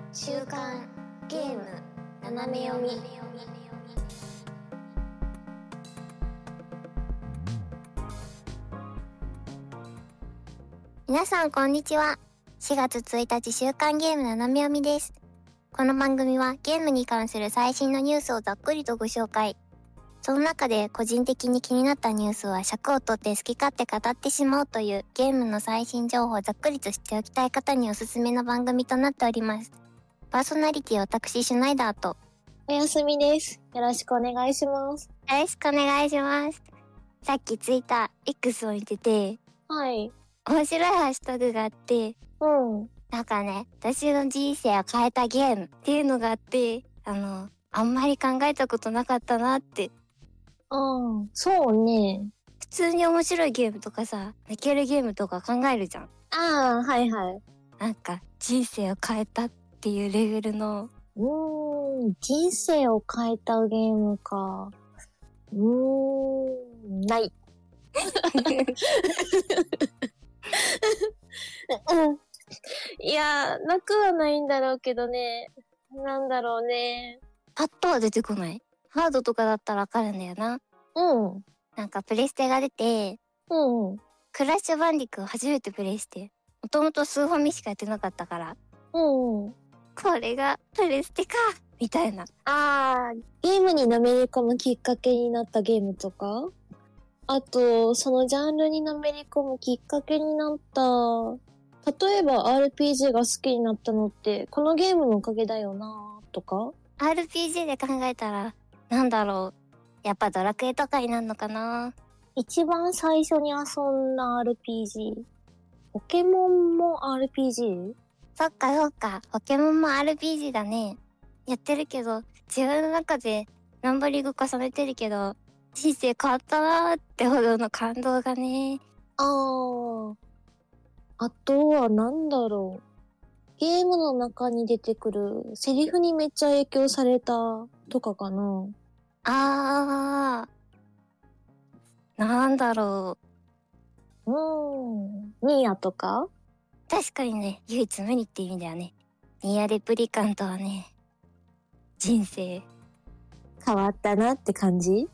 週刊ゲーム斜め読み。皆さんこんにちは。4月1日週刊ゲーム斜め読みです。この番組はゲームに関する最新のニュースをざっくりとご紹介。その中で個人的に気になったニュースは尺を取って好き勝手語ってしまおうというゲームの最新情報をざっくりと知っておきたい方におすすめの番組となっております。パーソナリティは私シュナイダーとおやすみです。よろしくお願いします。 よろしくお願いします。さっきツイッター X を見てて、 はい。 面白いハッシュタグがあって、なんかね、私の人生を変えたゲームっていうのがあって、あんまり考えたことなかったなって。 そうね。 普通に面白いゲームとかさ、泣けるゲームとか考えるじゃん。 はいはい。 なんか、人生を変えたっていうレベルの。 人生を変えたゲームか。ない。いや、なくはないんだろうけどね。なんだろうね。 パッとは出てこない。ハードとかだったらわかるんだよな。なんかプレステが出て、クラッシュバンディクを初めてプレイして、もともとスーファミしかやってなかったから、これがプレステかみたいな。 ゲームにのめり込むきっかけになったゲームとか、あと、そのジャンルにのめり込むきっかけになった、例えば RPG が好きになったのって、このゲームのおかげだよなとか RPG で考えたら、なんだろう。やっぱドラクエとかになるのかな。 一番最初に遊んだ RPG。ポケモンも RPG？ そっかそっか。ポケモンも RPG だね。やってるけど、自分の中でナンバリング重ねてるけど、人生変わったなーってほどの感動がね。 あとはなんだろう。ゲームの中に出てくるセリフにめっちゃ影響されたとかかな。 なんだろう。ニーヤとか？ 確かにね、唯一無二って意味だよね。ニーヤレプリカントはね、人生変わったなって感じ？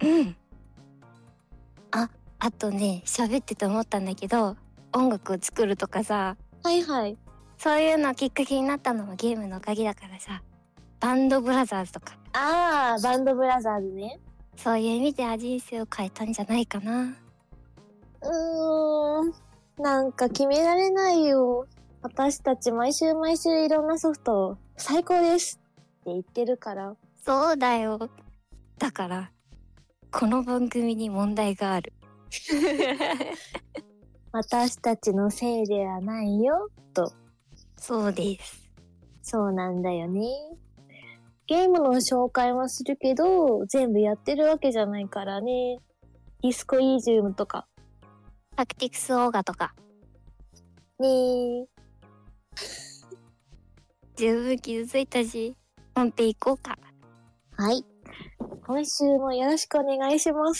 あとね、喋ってて思ったんだけど、音楽を作るとかさ、そういうのきっかけになったのもゲームのおかげだからさ、バンドブラザーズとか。 バンドブラザーズね。 そういう意味では人生を変えたんじゃないかな。 なんか決められないよ。私たち毎週毎週いろんなソフト最高ですって言ってるから。 そうだよ。だから、この番組に問題がある。 私たちのせいではないよ、と。 そうです。 そうなんだよね。ゲームの紹介はするけど、全部やってるわけじゃないからね。ディスコイージウムとか。 タクティクスオーガとか。 ねー。 十分傷ついたし、本編行こうか。 はい。今週もよろしくお願いします。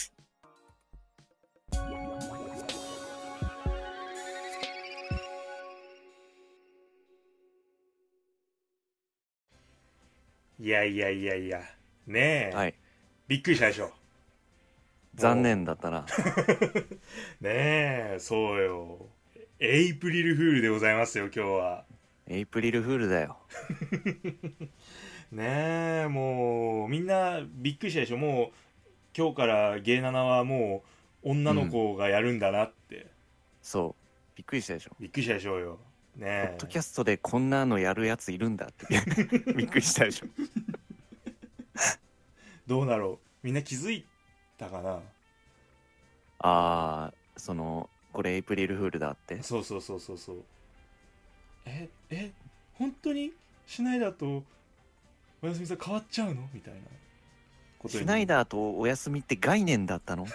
いやねえ、 はい、 びっくりしたでしょ。 残念だったな。 ねえ、そうよ。エイプリルフールでございますよ、今日は。 エイプリルフールだよ。 ねえ、もうみんなびっくりしたでしょ。もう今日からゲイナナはもう女の子がやるんだなって、 そうびっくりしたでしょ。 びっくりしたでしょうよねえ。 ポッドキャストでこんなのやるやついるんだってびっくりしたでしょ。 どうだろう、みんな気づいたかな。 これエイプリルフールだって。 そう本当にシュナイダーとおやすみさん変わっちゃうのみたいなことに。 シュナイダーとおやすみって概念だったの？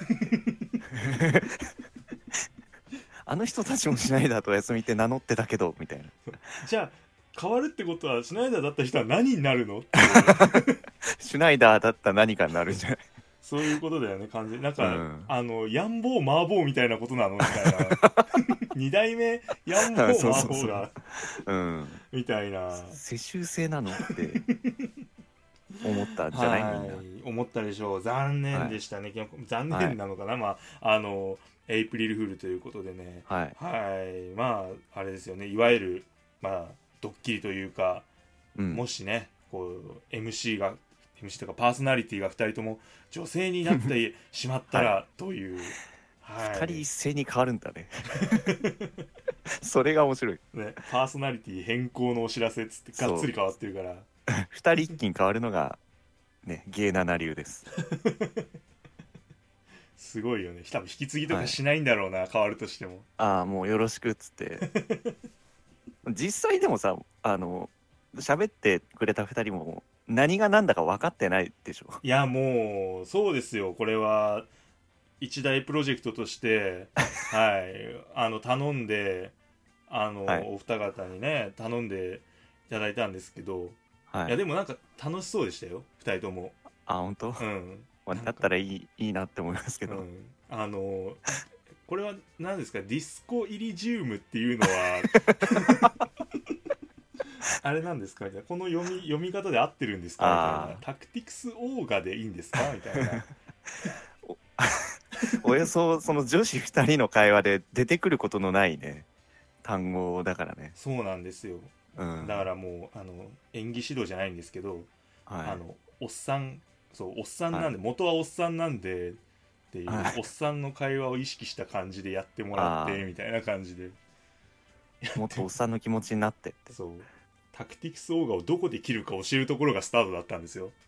あの人たちもシュナイダーとおやすみって名乗ってたけどみたいな。 じゃあ変わるってことはシュナイダーだった人は何になるの？ シュナイダーだった何かになるんじゃない？ そういうことだよね、完全になんか、ヤンボーマーボーみたいなことなのみたいな二代目ヤンボーマーボーがみたいな、 世襲制なのって思ったんじゃない、みんな思ったでしょう。残念でしたね、残念なのかな、まあエイプリルフールということでね、まああれですよね、いわゆるまあドッキリというか、もしねこう MC とかパーソナリティが2人とも女性になってしまったらという、 2人一斉に変わるんだねそれが面白いね。パーソナリティ変更のお知らせっつってがっつり変わってるから 2人一気に変わるのがね芸7流ですすごいよね。多分引き継ぎとかしないんだろうな、変わるとしても。 もうよろしくっつって実際でもさ喋ってくれた2人も何が何だか分かってないでしょ。 いやもうそうですよ。これは一大プロジェクトとして頼んでお二方にね頼んでいただいたんですけど、いやでもなんか楽しそうでしたよ、2人とも。 本当？だったらいいなって思いますけど、 これは何ですか、ディスコイリジウムっていうのはあれなんですか、この読み方で合ってるんですかみたいな、タクティクスオーガでいいんですかみたいなおよそその女子2人の会話で出てくることのないね単語だからね。 そうなんですよ、だからもう演技指導じゃないんですけど、おっさんなんで、元はおっさんなんでっていう、おっさんの会話を意識した感じでやってもらってみたいな感じでもっとおっさんの気持ちになってってそうタクティクスオーガをどこで切るか教えるところがスタートだったんですよ。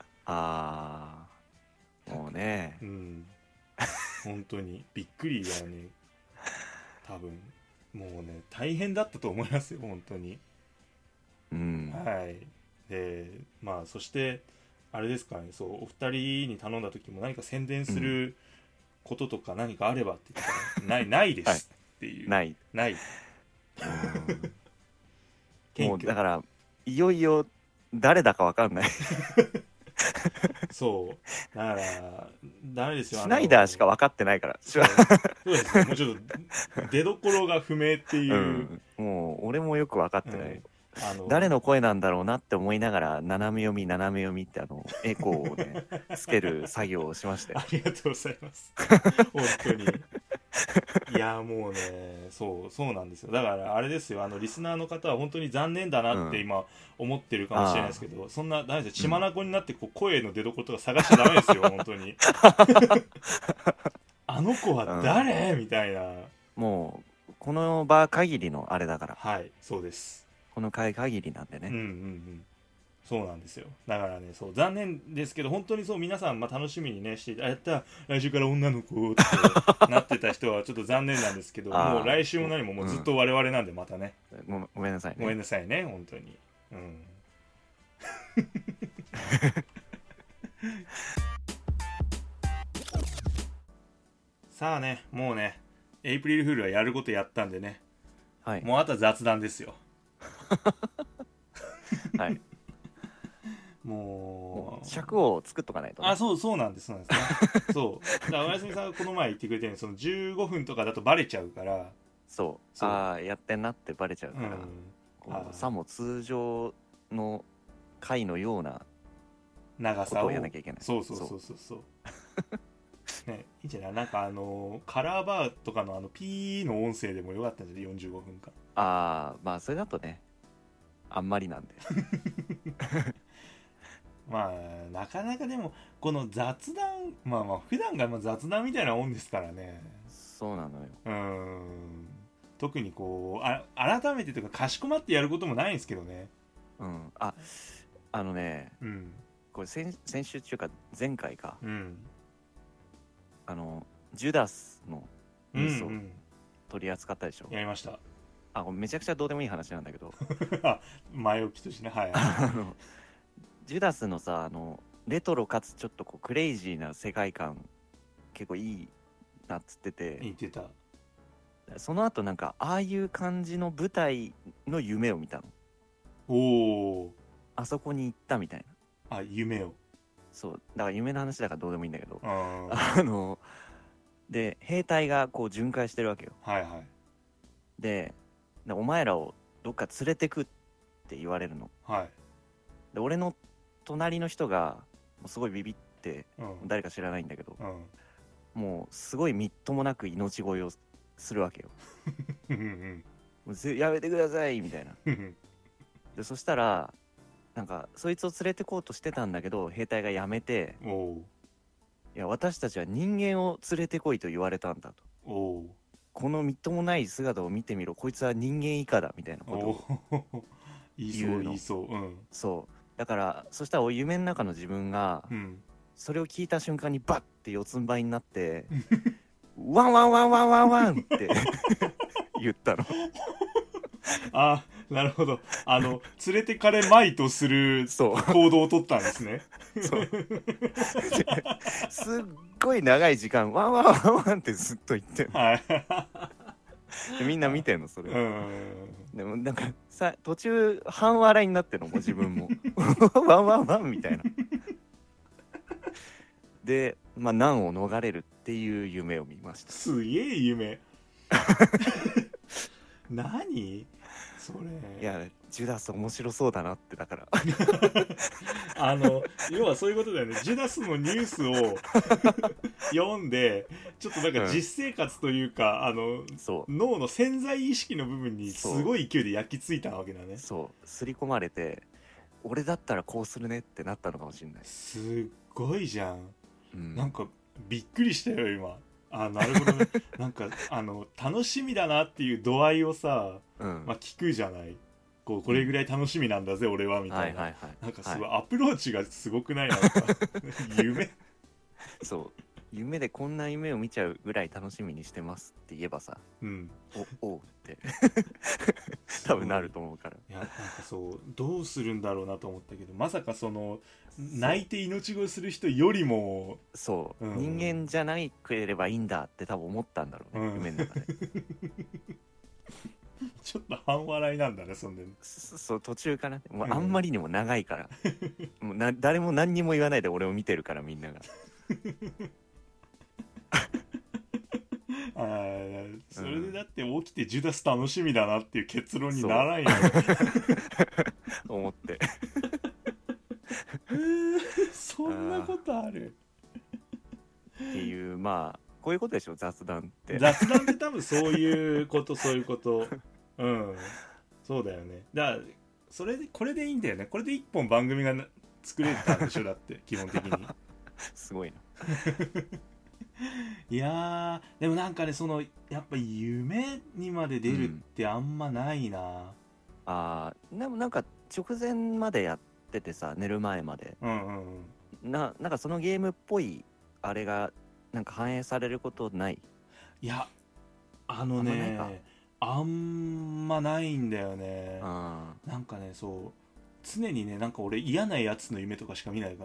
もうね本当にびっくりだよね。多分もうね大変だったと思いますよ本当に。でまあそしてあれですかね、そうお二人に頼んだ時も何か宣伝することとか何かあればって言ったら、ないですっていう、ないもうだからいよいよ誰だか分かんないそうだからダメですよ。 シュナイダーしか分かってないからそうですね、もうちょっと出どころが不明っていう、 もう俺もよく分かってない、誰の声なんだろうなって思いながら斜め読みってエコーをねつける作業をしましたよ。 ありがとうございます本当に。いやもうねそうなんですよ。だからあれですよ、リスナーの方は本当に残念だなって今思ってるかもしれないですけど、そんなダメですよ。血眼になって声の出所とか探しちゃダメですよ本当にあの子は誰、みたいな。 もうこの場限りのあれだから。 そうです。 この回限りなんでね。 そうなんですよ。だからね、残念ですけど本当に皆さん楽しみにねしてやった来週から女の子ってなってた人はちょっと残念なんですけどもう来週も何ももうずっと我々なんでまたね、 ごめんなさいね。 ごめんなさいね本当に。さあね、もうねエイプリルフールはやることやったんでね、もうあとは雑談ですよもう尺を作っとかないと、ね、 そうなんですねそうだからおやすみさんがこの前言ってくれたように15分とかだとバレちゃうから、 やってんなってバレちゃうから、さも通常の回のような長さをやらなきゃいけない。 そうね、いいんじゃない。なんかカラーバーとかのピーの音声でもよかったんじゃない45分間。 まあそれだとねあんまりなんでまあなかなかでもこの雑談普段が雑談みたいなもんですからね。 そうなのよ。 特に改めてというかかしこまってやることもないんですけどね。 これ先週っていうか前回か、ジュダスのニュースを取り扱ったでしょ。 やりました。 めちゃくちゃどうでもいい話なんだけど前置きとしてね、 ジュダスのさレトロかつちょっとクレイジーな世界観結構いいなっつってて言ってた。 その後なんかああいう感じの舞台の夢を見たの。 おお。 あそこに行ったみたいな。夢を。 そうだから夢の話だからどうでもいいんだけど、 あで兵隊がこう巡回してるわけよ。 はいはい。 でお前らをどっか連れてくって言われるの。 はい。 で俺の隣の人がもうすごいビビって、 うん、 誰か知らないんだけど、 うん、 もうすごいみっともなく命乞いをするわけよ。もうやめてくださいみたいな。でそしたらなんかそいつを連れてこうとしてたんだけど兵隊がやめて、いや私たちは人間を連れてこいと言われたんだと。このみっともない姿を見てみろ、こいつは人間以下だみたいなことを言うの。そうだからそしたら夢の中の自分が、それを聞いた瞬間にバッて四つん這いになってワンワンワンワンワンワンって言ったの。 あ、なるほど。連れてかれまいとする行動を取ったんですね。 そうすっごい長い時間ワンワンワンワンってずっと言ってる、はい、でみんな見てんのそれ。でもなんかさ途中半笑いになってるのも自分もワンワンワンみたいな。でまあ難を逃れるっていう夢を見ました。 すげえ夢。何それ。 いやジュダス面白そうだなってだから要はそういうことだよね。ジュダスのニュースを読んでちょっとなんか実生活というか、脳の潜在意識の部分にすごい勢いで焼き付いたわけだね。 そう刷り込まれて俺だったらこうするねってなったのかもしれない。 すっごいじゃん、なんかびっくりしたよ今。なるほどね。なんか楽しみだなっていう度合いをさ、まあ、聞くじゃない。これぐらい楽しみなんだぜ、俺はみたいな。なんかすごいアプローチがすごくない？なんか夢。 そう夢でこんな夢を見ちゃうぐらい楽しみにしてますって言えばさ、おうって多分なると思うから。 いやなんかそうどうするんだろうなと思ったけど、まさか泣いて命乞いする人よりもそう、人間じゃなければいいんだって多分思ったんだろうね、夢の中で。 ちょっと半笑いなんだね、そんで。 そう途中かな。もうあんまりにも長いから、もう誰も何にも言わないで俺を見てるからみんなが。 それでだって起きてジュダス楽しみだなっていう結論にならんよ。 思ってそんなことあるっていう、まあこういうことでしょ、雑談って。 雑談って多分そういうことそういうことそうだよね。だからこれでいいんだよね。これで一本番組が作れたんでしょだって基本的に。 すごいな。 いやでもなんかねやっぱ夢にまで出るってあんまないな。 でもなんか直前までやっててさ、寝る前まで、なんかそのゲームっぽいあれがなんか反映されることない？ いやあんまないんだよね。なんかね常にねなんか俺嫌なやつの夢とかしか見ないから。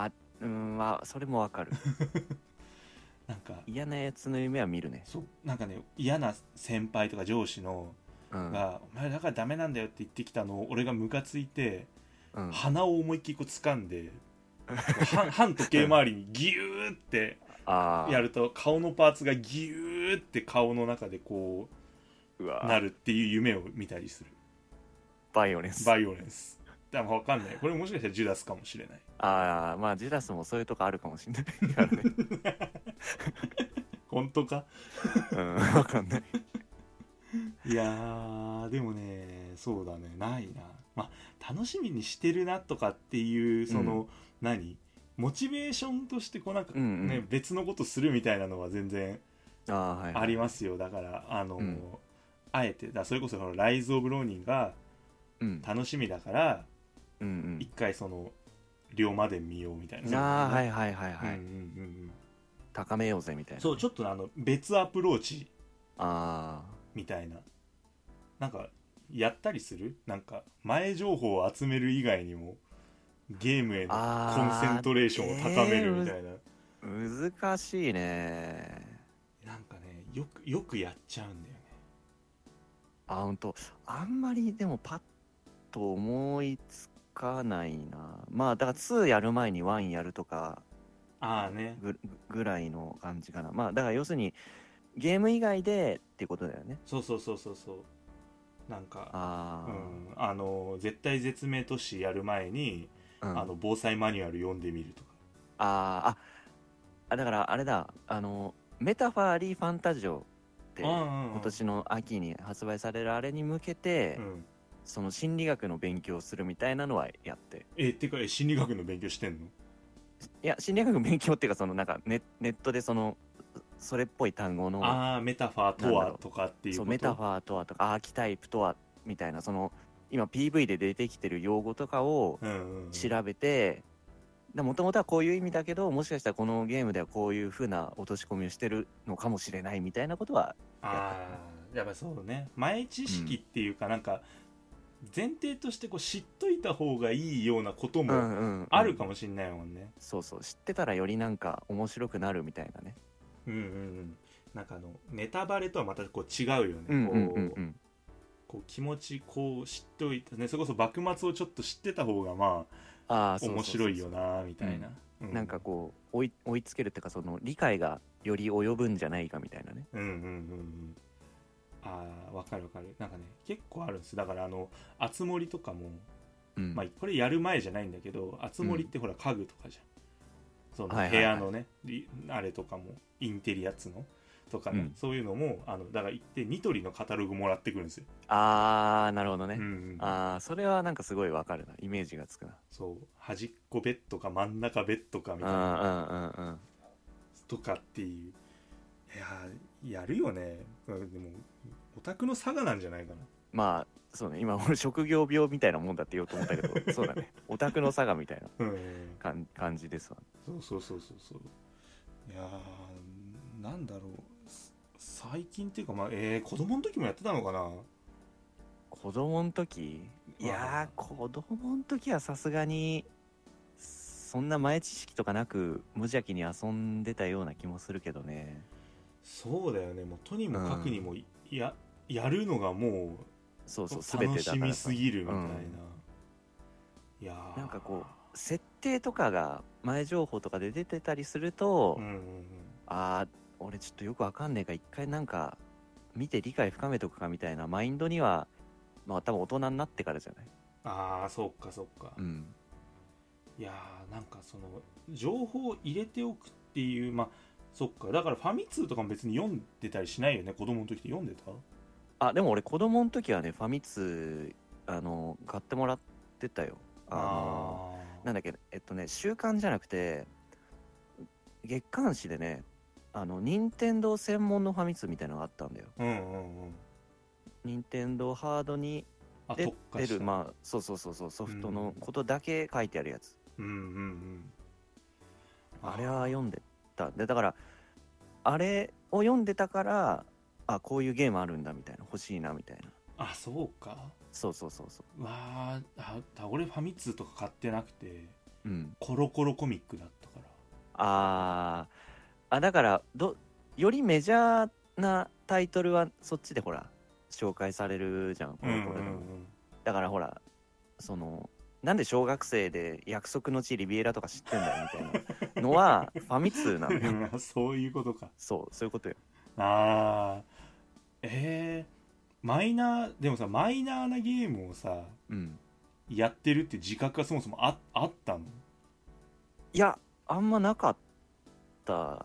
まあそれもわかる。 なんか嫌なやつの夢は見るね。 なんかね嫌な先輩とか上司のが、お前だからダメなんだよって言ってきたのを俺がムカついて、鼻を思いっきり掴んで半時計回りにギューってやると顔のパーツがギューって顔の中でこうなるっていう夢を見たりする。 バイオレンス。 でも分かんない。これもしかしたらジュダスかもしれない。 まあジュダスもそういうとこあるかもしれないからね。 本当か？ 分かんない。 いやでもねそうだね、ないな。まあ楽しみにしてるなとかっていうモチベーションとしてなんかね、別のことするみたいなのは全然ありますよ。だからあえてそれこそライズ・オブ・ローニンが楽しみだから、一回龍馬伝見ようみたいな。 高めようぜみたいな。 そうちょっと別アプローチみたいな。なんかやったりする？なんか前情報を集める以外にもゲームへのコンセントレーションを高めるみたいな。 難しいね。 なんかねよくやっちゃうんだよね。 ほんとあんまりでもパッと思いつかないな。まあだから2やる前に1やるとかねぐらいの感じかな。まあだから要するにゲーム以外でっていうことだよね。 そうなんか絶対絶命都市やる前に、防災マニュアル読んでみるとか。 だからあれだ、メタファーリーファンタジオって今年の秋に発売されるあれに向けて、その心理学の勉強をするみたいなのはやって。 てか心理学の勉強してんの？ いや心理学の勉強っていうか、そのなんかネットでそれっぽい単語のメタファーとはとかっていうこと。 そうメタファーとはとかアーキタイプとはみたいな、その今 PV で出てきてる用語とかを調べて、もともとはこういう意味だけど、もしかしたらこのゲームではこういう風な落とし込みをしてるのかもしれないみたいなことはやっぱそうね、前知識っていうか、なんか前提としてこう知っといた方がいいようなこともあるかもしれないもんね。 そう知ってたらよりなんか面白くなるみたいなね。 なんかネタバレとはまたこう違うよね。こう気持ちこう知っておいてね、それこそ幕末をちょっと知ってた方が面白いよなみたいな。 なんかこう追いつけるっていうか、その理解がより及ぶんじゃないかみたいなね。 わかる。なんかね結構あるんです。だからあつ森とかも、これやる前じゃないんだけど、あつ森ってほら家具とかじゃん。その部屋のね、あれとかもインテリアつのとかね、そういうのもだから行ってニトリのカタログもらってくるんですよ。 なるほどね。それはなんかすごいわかるな、イメージがつくな。 そう端っこベッドか真ん中ベッドかみたいなとかっていう。いやるよね。でもオタクの差がなんじゃないかな。 まあそうね、今俺職業病みたいなもんだって言おうと思ったけどそうだね、オタクの差がみたいな感じですわ。 そういやなんだろう、最近っていうか子供の時もやってたのかな。 子供の時、いや子供の時はさすがにそんな前知識とかなく無邪気に遊んでたような気もするけどね。 そうだよね、もうとにもかくにもやるのがもう楽しみすぎるみたいな。いやなんかこう設定とかが前情報とかで出てたりすると、俺ちょっとよくわかんねえから一回なんか見て理解深めとくかみたいなマインドには多分大人になってからじゃない。 そっか。いやなんかその情報を入れておくっていうそっか。だからファミ通とかも別に読んでたりしないよね。子供の時って読んでた？ でも俺子供の時はね、ファミ通買ってもらってたよ。なんだっけ、週刊じゃなくて月刊誌でね、任天堂専門のファミ通みたいなのがあったんだよ。任天堂ハードに出てるそうソフトのことだけ書いてあるやつ。あれは読んでた。でだからあれを読んでたから、こういうゲームあるんだみたいな、欲しいなみたいな。 そうか。そう俺ファミ通とか買ってなくて、コロコロコミックだったから。 だからよりメジャーなタイトルはそっちでほら紹介されるじゃん、コロコロでも。だからほらなんで小学生で約束の地リビエラとか知ってんだよみたいなのはファミ通なのよ。 そういうことか。 そういうことよ。 マイナーなゲームをさ、やってるって自覚がそもそもあったの？ いやあんまなかった。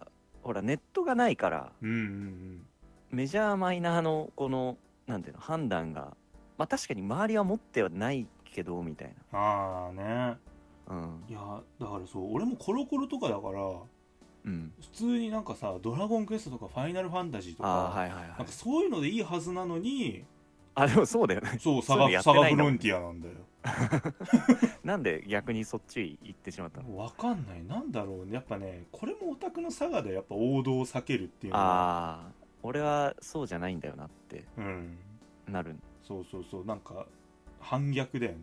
ほらネットがないから、メジャーマイナーのこのなんていうの判断が、確かに周りは持ってはないけどみたいな。いやだから俺もコロコロとかだから、普通になんかさドラゴンクエストとかファイナルファンタジーとか、なんかそういうのでいいはずなのに。 でもそうだよね。 サガフロンティアなんだよ。 なんで逆にそっち行ってしまったの？ わかんない。なんだろうね。やっぱね、これもオタクの差がでやっぱ王道を避けるっていうのは。 俺はそうじゃないんだよなってなる。 そうなんか反逆だよね。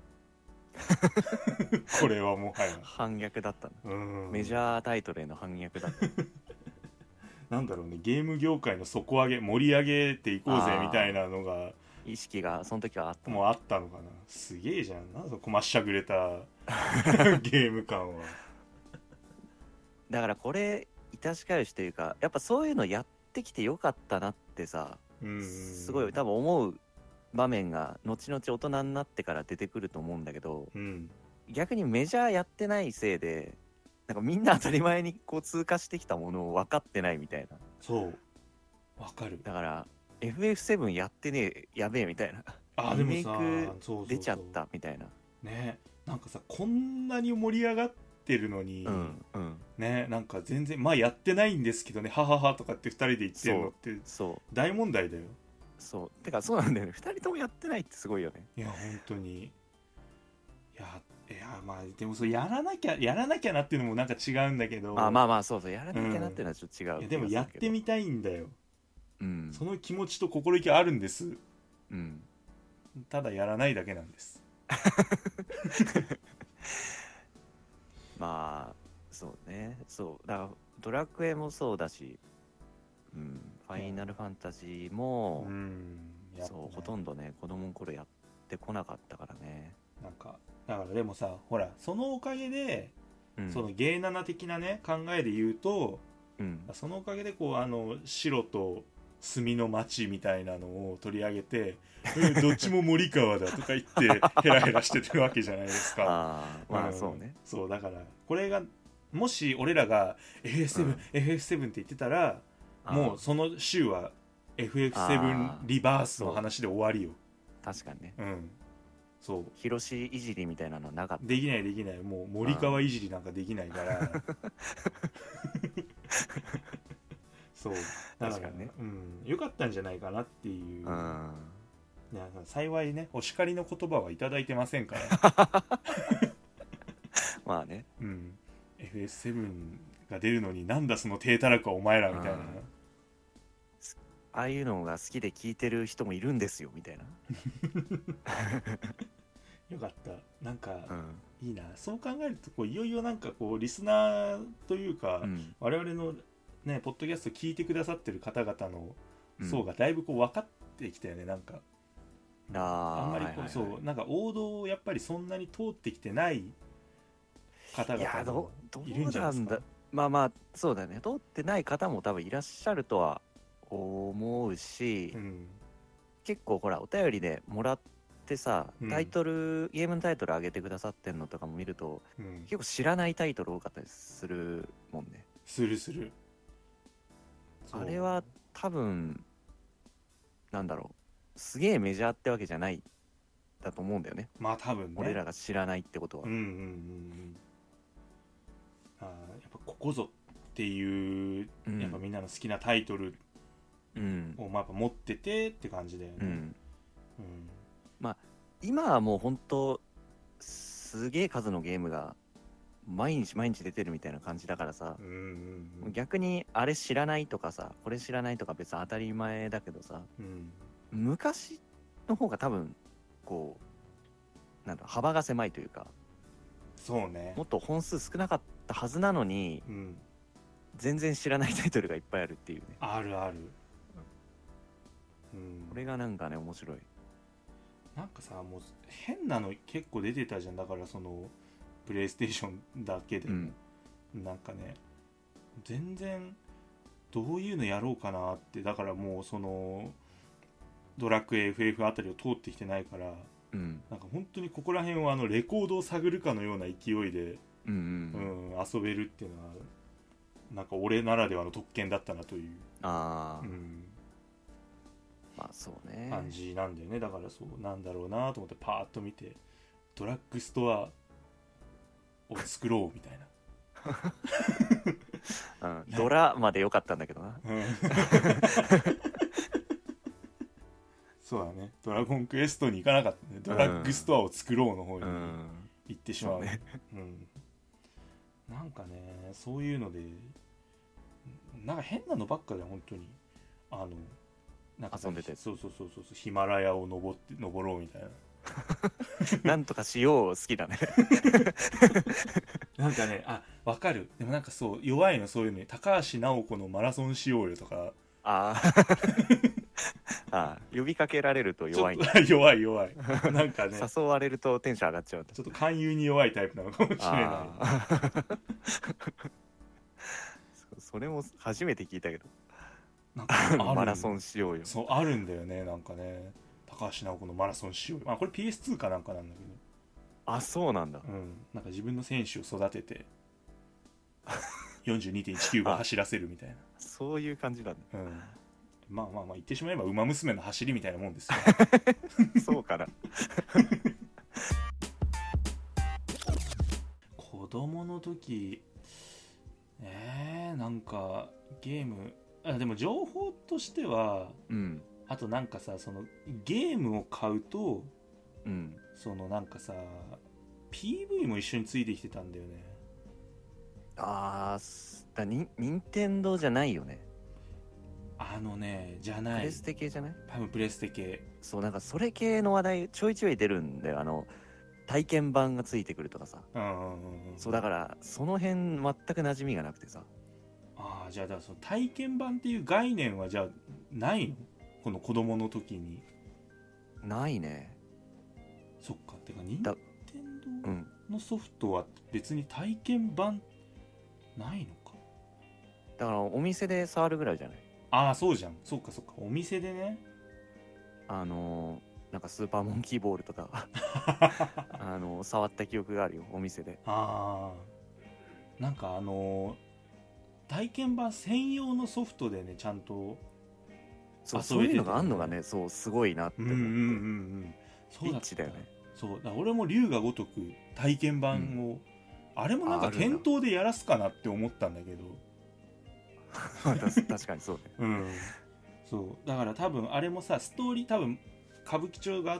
これはもはや反逆だったの。メジャータイトルへの反逆だった。 なんだろうね、ゲーム業界の底上げ盛り上げていこうぜみたいなのが意識がその時はあった。 もうあったのかな。すげえじゃん。なんかこまっしゃぐれたゲーム感は。 だからこれ致し返しというか、やっぱそういうのやってきてよかったなってさ、すごい多分思う場面が後々大人になってから出てくると思うんだけど、逆にメジャーやってないせいでなんかみんな当たり前にこう通過してきたものを分かってないみたいな。 そう分かる。 だから FF7 やってねえやべえみたいな、リメイク出ちゃったみたいなね。なんかさ、こんなに盛り上がってるのに、ね、なんか全然まあやってないんですけどね、はははとかって2人で言ってるのって大問題だよ。 てかそうなんだよね、2人ともやってないってすごいよね。 いや本当に。いやまあでもそうやらなきゃなっていうのもなんか違うんだけど、 まあそうやらなきゃなっていうのはちょっと違う、 いやでもやってみたいんだよ、その気持ちと心意気あるんです、ただやらないだけなんですまあそうね、そうだからドラクエもそうだし、ファイナルファンタジーも、そうほとんどね子供の頃やってこなかったからね。 なんかだからでもさ、ほらそのおかげで、そのゲーナナ的なね考えで言うと、そのおかげでこう白と墨の町みたいなのを取り上げてどっちも森川だとか言ってヘラヘラしてるわけじゃないですか。 まあそうね、 そうだからこれがもし俺らが FF7 って言ってたら、もうその週は FF7 リバースの話で終わりよ。 確かにね。 そう広しいじりみたいなのなかった。 できない。もう森川いじりなんかできないからそうだからね、よかったんじゃないかなっていう、幸いねお叱りの言葉はいただいてませんからまあね、 FF7 が出るのになんだその低たらくはお前らみたいな、 ああいうのが好きで聞いてる人もいるんですよみたいなよかった。なんか、いいな。そう考えるとこういよいよなんかこうリスナーというか、我々のねポッドキャスト聞いてくださってる方々の層がだいぶこう分かってきたよね。なんかあんまりこう、そうなんか王道をやっぱりそんなに通ってきてない方々もいるんじゃないですか。 まあそうだね、通ってない方も多分いらっしゃるとは思うし、結構ほらお便りでもらってさ、タイトル、ゲームのタイトル上げてくださってんのとかも見ると、結構知らないタイトル多かったりするもんね。 するあれは多分なんだろう、すげえメジャーってわけじゃないだと思うんだよね。 まあ多分ね、 俺らが知らないってことは。 やっぱここぞっていう、やっぱみんなの好きなタイトルをやっぱ持っててって感じだよね。 まあ今はもう本当すげえ数のゲームが毎日出てるみたいな感じだからさ、逆にあれ知らないとかさ、これ知らないとか別に当たり前だけどさ、昔の方が多分こうなんだ幅が狭いというか、 そうね、 もっと本数少なかったはずなのに、全然知らないタイトルがいっぱいあるっていうね。 ある、 これがなんかね面白い。 なんかさ、もう変なの結構出てたじゃん。だからそのプレイステーションだけでも、なんかね全然どういうのやろうかなって。だからもうそのドラクエ FF あたりを通ってきてないから、なんか本当にここら辺はレコードを探るかのような勢いで、遊べるっていうのはなんか俺ならではの特権だったなというまあそうね感じなんだよね。だからそうなんだろうなと思ってパーッと見て、ドラッグストアを作ろうみたいな、ドラまで良かったんだけどな、 そうだね、ドラゴンクエストに行かなかったね。ドラッグストアを作ろうの方に行ってしまう、なんかねそういうのでなんか変なのばっかで本当になんか遊んでて、 そうヒマラヤを登ろうみたいななんとかしよう好きだねなんかねわかる。でもなんかそう弱いの、そういうのに高橋尚子のマラソンしようよとかああ呼びかけられると弱いんだ。 弱いなんかね誘われるとテンション上がっちゃうんだ。 ちょっと勧誘に弱いタイプなのかもしれないそれも初めて聞いたけど。 なんかマラソンしようよ。 そうあるんだよね、なんかね、高橋尚子のマラソンしようよ。これ PS2 かなんかなんだけど。 あ、そうなんだ。 なんか自分の選手を育てて42.195 走らせるみたいな。 そういう感じなんだ。 まあ言ってしまえば馬娘の走りみたいなもんですよそうかな子供の時なんかゲームでも情報としては、あとなんかさ、そのゲームを買うと、そのなんかさ PV も一緒についてきてたんだよね。 任天堂じゃないよね。 じゃない。 プレステ系じゃない？ 多分プレステ系。 そう、なんかそれ系の話題ちょいちょい出るんだよ。体験版がついてくるとかさ。そうだからその辺全く馴染みがなくてさ。 じゃあその体験版っていう概念はじゃあないの？この子供の時に。 ないね。 そっか。てか任天堂のソフトは別に体験版ないのか。 だからお店で触るぐらいじゃない？ そうじゃん。そっかお店でね。 なんかスーパーモンキーボールとか触った記憶があるよ、お店で。 なんか体験版専用のソフトでね、ちゃんとそういうのがあんのがね、そうすごいなって思って。 そうだった。 リッチだよね。 そうだ、俺も龍が如く体験版を、あれもなんか店頭でやらすかなって思ったんだけど確かにそうね。 そうだから多分あれもさ、ストーリー多分歌舞伎町があって、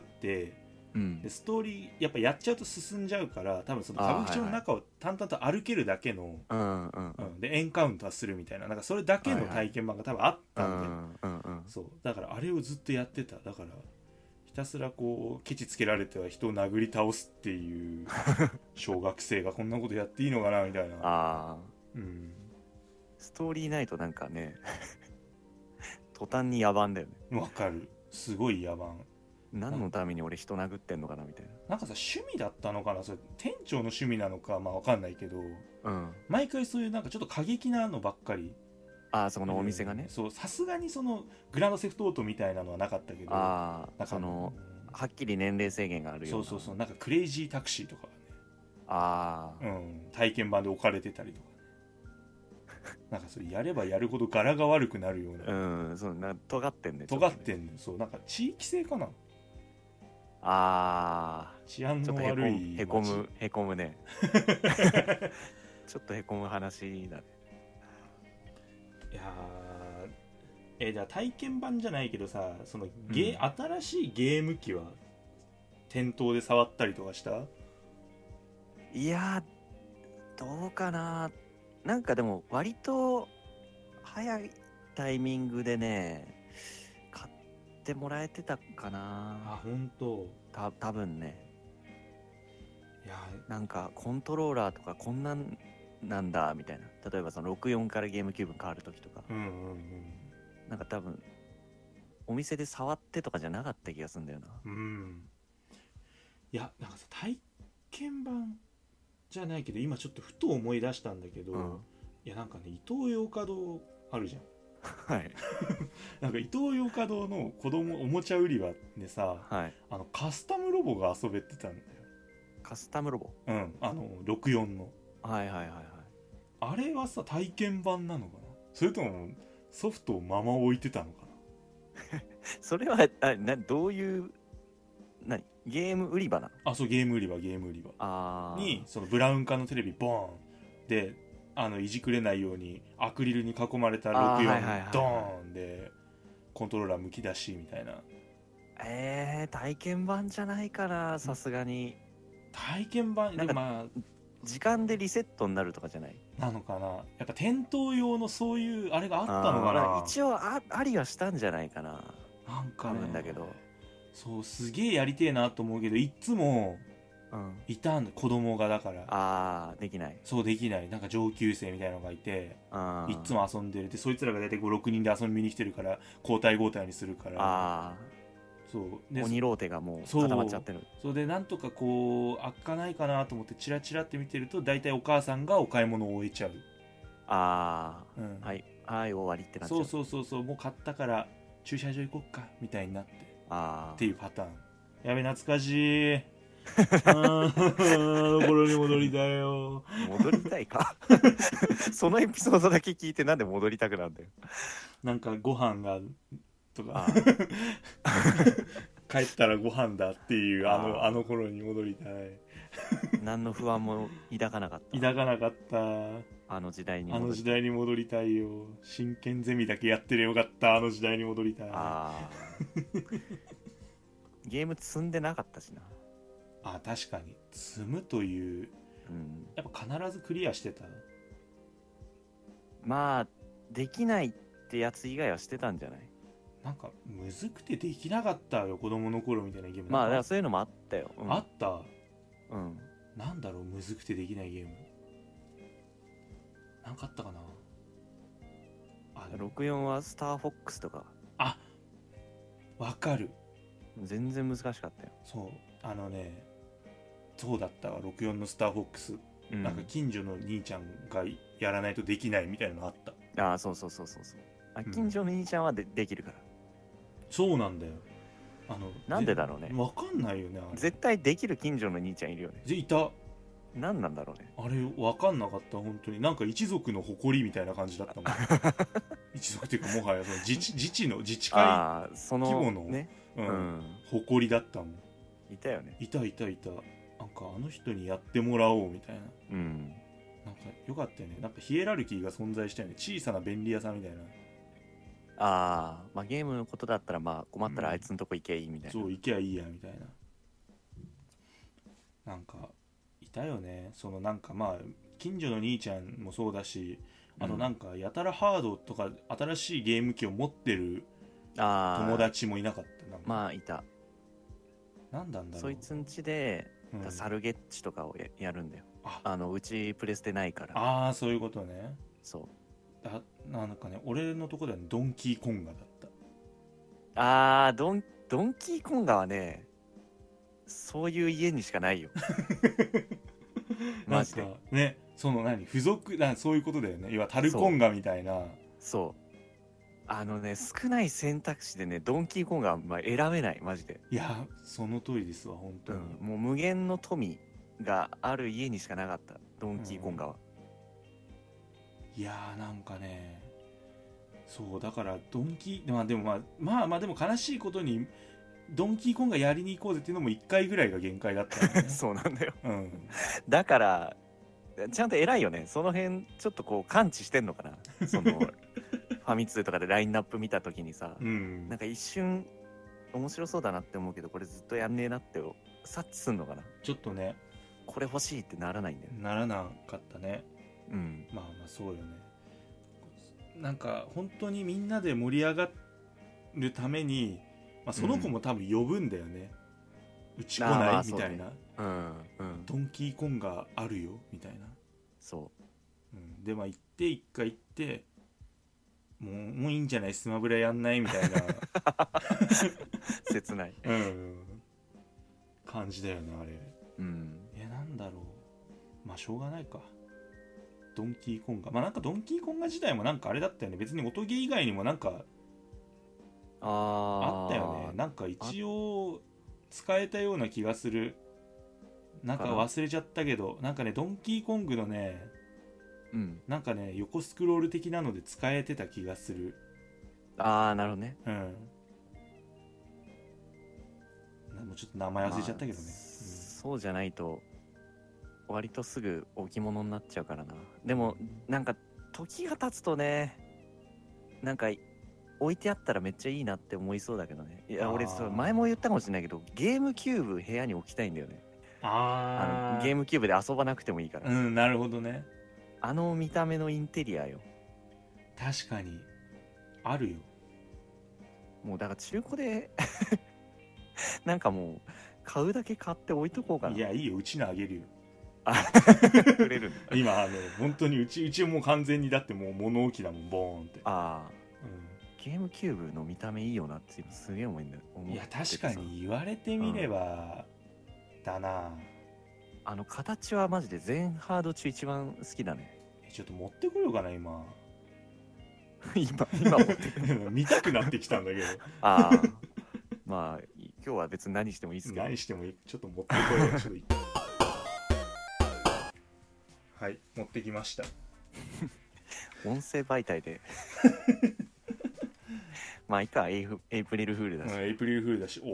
でストーリーやっぱやっちゃうと進んじゃうから、多分その歌舞伎町の中を淡々と歩けるだけの、でエンカウンターするみたいな、なんかそれだけの体験版が多分あったんで、そうだからあれをずっとやってた。だからひたすらこうケチつけられては人を殴り倒すっていう小学生がこんなことやっていいのかなみたいな。 ストーリーないとなんかね途端に野蛮だよね。 わかる。すごい野蛮。 何のために俺人殴ってんのかなみたいな。 なんかさ、趣味だったのかな、それ店長の趣味なのかわかんないけど、毎回そういうなんかちょっと過激なのばっかり。 そこのお店がね。 そう、さすがにそのグランドセフトオートみたいなのはなかったけど、 はっきり年齢制限があるような。 そうなんかクレイジータクシーとかね、体験版で置かれてたりとか、なんかそれやればやるほど柄が悪くなるような。 そう尖ってんね。 尖ってんね。そう、なんか地域性かな。治安の悪い。 へこむねちょっとへこむ話だね。いやじゃあ体験版じゃないけどさ、その新しいゲーム機は店頭で触ったりとかした？ いやどうかな。なんかでも割と早いタイミングでね買ってもらえてたかな。 本当？ 多分ね。なんかコントローラーとかこんなんなんだみたいな。例えばその64からゲームキューブに変わる時とか、なんか多分お店で触ってとかじゃなかった気がするんだよな。 いやなんかさ、体験版じゃないけど今ちょっとふと思い出したんだけど、いやなんかね、イトーヨーカドーあるじゃんなんかイトーヨーカドーの子供おもちゃ売り場でさ、カスタムロボが遊べてたんだよ。 カスタムロボ 64の。あれはさ体験版なのかな、それともソフトをまま置いてたのかなそれはどういうゲーム売り場なの？ そう、ゲーム売り場にそのブラウン管のテレビボーンでいじくれないようにアクリルに囲まれた64ドーンでコントローラーむき出しみたいな。 体験版じゃないかな、さすがに。 体験版で時間でリセットになるとかじゃないなのかな。やっぱ店頭用のそういうあれがあったのかな。 一応ありはしたんじゃないかな。 なんかね、 だけどそうすげえやりてえなと思うけど、いつもいたんだ、子供が。だからできない。 そうできない、なんか上級生みたいなのがいて、いつも遊んでる。でそいつらが大体5、6人で遊びに来てるから交代交代にするから。そうで鬼ローテがもう固まっちゃってる。 そうで、なんとかこう開かないかなと思ってチラチラって見てると、大体お母さんがお買い物を終えちゃう。 はい終わりってなっちゃう。 そうもう買ったから駐車場行こっかみたいになってっていうパターン。やべ、懐かしい。あの頃に戻りたいよ。 戻りたいかそのエピソードだけ聞いてなんで戻りたくなんだよ。 なんかご飯がとか帰ったらご飯だっていうあの頃に戻りたい。 何の不安も抱かなかった。あの時代に戻りたいよ。真剣ゼミだけやってりゃよかった。あの時代に戻りたい。 ゲーム積んでなかったしな。 確かに積むという、やっぱ必ずクリアしてた。 まあできないってやつ以外はしてたんじゃない？ なんかむずくてできなかったよ、子供の頃みたいなゲーム。 まあだからそういうのもあったよ。 あった。なんだろう、むずくてできないゲームなんかあったかな。 64はスターフォックスとか。 わかる。 全然難しかったよ。 そうそうだったわ。64のスターフォックス、なんか近所の兄ちゃんがやらないとできないみたいなのあった。 そう近所の兄ちゃんは できるから。 そうなんだよ。 なんでだろうね。 わかんないよね。 絶対できる近所の兄ちゃんいるよね。 いた。 何なんだろうね。 あれわかんなかった。本当になんか一族の誇りみたいな感じだったもん一族っていうか、もはやその自治会規模の、ね、誇りだったもん。 いたよね。 いた。なんかあの人にやってもらおうみたいな。なんかよかったよね。なんかヒエラルキーが存在したよね。小さな便利屋さんみたいな。 まあゲームのことだったら、まあ困ったらあいつのとこ行けばいいみたいな。 そう、行けばいいやみたいな。なんかいたよね。そのなんかまあ近所の兄ちゃんもそうだし、なんかやたらハードとか新しいゲーム機を持ってる友達もいなかった。なんかまあいた。 なんだろう。 そいつん家で、サルゲッチとかをやるんだよ。うちプレステないから。 そういうことね。 そうなんかね、俺のとこではドンキーコンガだった。 ドンキーコンガはね、そういう家にしかないよマジでね。その付属そういうことだよね。要はタルコンガみたいな。 少ない選択肢でね、ドンキーコンガは選べない。マジで。 いや、その通りですわ、本当に。 もう無限の富がある家にしかなかった、ドンキーコンガは。 いやー、なんかね、そうだからドンキー、でもでも悲しいことにドンキーコンガやりに行こうぜっていうのも1回ぐらいが限界だった、ね、 そうなんだよ、だからちゃんと偉いよね。その辺ちょっとこう感知してんのかな。そのファミ通とかでラインナップ見た時にさ、なんか一瞬面白そうだなって思うけど、これずっとやんねえなって察知すんのかな。 ちょっとね、 これ欲しいってならないんだよ。 ならなかったね。まあそうよね。なんか本当にみんなで盛り上がるために、その子も多分呼ぶんだよね。うち来ないみたいな。ドンキーコンガあるよみたいな。 そう。 で行って一回行ってもういいんじゃない、スマブラやんないみたいな切ない感じだよね、あれ。なんだろう。しょうがないか。ドンキーコンガ、なんかドンキーコンガ自体もなんかあれだったよね。別に音ゲー以外にもなんかあったよね。なんか一応使えたような気がする。なんか忘れちゃったけど、なんかね、ドンキーコングのね、なんかね、横スクロール的なので使えてた気がする。 なるほどね。 もうちょっと名前忘れちゃったけどね。 そうじゃないと割とすぐ置物になっちゃうからな。でもなんか時が経つとね、なんか置いてあったらめっちゃいいなって思いそうだけどね。いや、俺前も言ったかもしれないけど、ゲームキューブ部屋に置きたいんだよね。ゲームキューブで遊ばなくてもいいから。 なるほどね。 見た目のインテリアよ。 確かにあるよ。 もうだから中古でなんかもう買うだけ買って置いとこうかな。 いやいいよ、うちのあげるよ。 くれるんだ。 今本当にうちもう完全にだってもう物置だもん、ボーンって。 ああ、ゲームキューブの見た目いいよなって今すげえ思うんだよ。 いや確かに言われてみれば、だな。 形はマジで全ハード中一番好きだね。 ちょっと持ってこようかな今。 今持ってくる見たくなってきたんだけど。 ああ、まあ今日は別に何してもいいですけど。 何してもいい。ちょっと持ってこよう。ちょっとはい、持ってきました。 音声媒体でまあいいか、エイプリルフールだし。 エイプリルフールだし、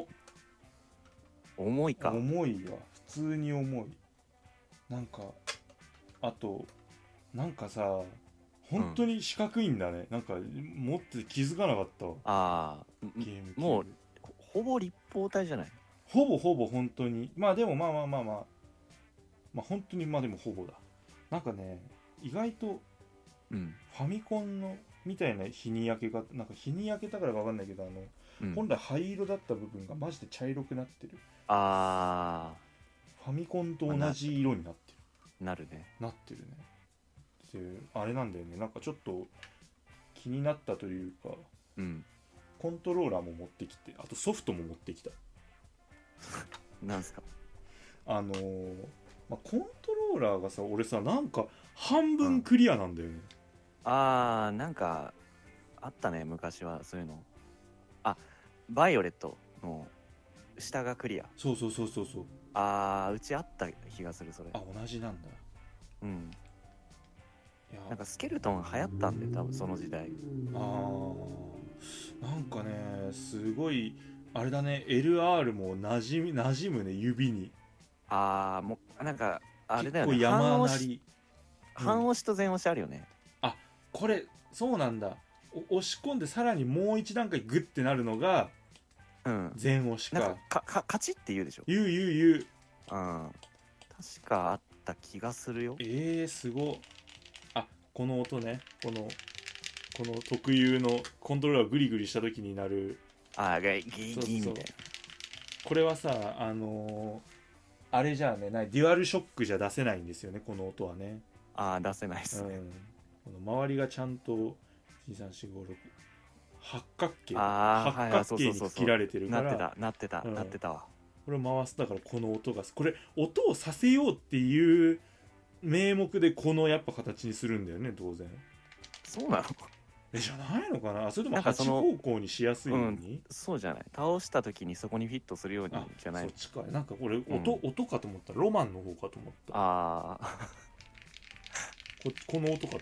重いか。 重いわ、普通に重い。なんかあとなんかさ、本当に四角いんだね、なんか持って気づかなかったわ。 ああ、 ゲームもうほぼ立方体じゃない。 ほぼ本当に。まあでもまあ本当にまあでもほぼだ。なんかね、意外とファミコンのみたいな日に焼けが、なんか日に焼けたからか分かんないけど、本来灰色だった部分がマジで茶色くなってる。 ああ、 ファミコンと同じ色になってる。 なるね。 なってるね。であれなんだよね、なんかちょっと気になったというか、コントローラーも持ってきて、あとソフトも持ってきた。 なんすか。 コントローラーがさ、俺さ、なんか半分クリアなんだよね。 ああ、なんかあったね昔はそういうの。バイオレットの下がクリア。 そう。 ああ、うちあった気がするそれ。 同じなんだ。 いや、なんかスケルトン流行ったんで多分その時代。 なんかね、すごいあれだね、 LR も馴染むね、指に。 もうなんかあれだよね、 結構山なり。 半押しと全押しあるよね。 これそうなんだ。押し込んでさらにもう一段階グッてなるのが全押しか。 なんかカチって言うでしょ。 言う。 確かあった気がするよ。 すごっ。この音ね、この特有のコントローラーをグリグリした時になるギーみたいな。 これはさ、あれじゃあね、デュアルショックじゃ出せないんですよね、この音はね。 出せないっすね。 この周りがちゃんと13456八角形に区切られてるから。 なってたわ。 これを回す、だからこの音が、これ音をさせようっていう名目でこのやっぱ形にするんだよね、当然。 そうなの？ じゃないのかな。それとも8方向にしやすいように、 そうじゃない、倒した時にそこにフィットするようにじゃない。 そっちか。なんかこれ音かと思ったらロマンの方かと思った。この音かと思った。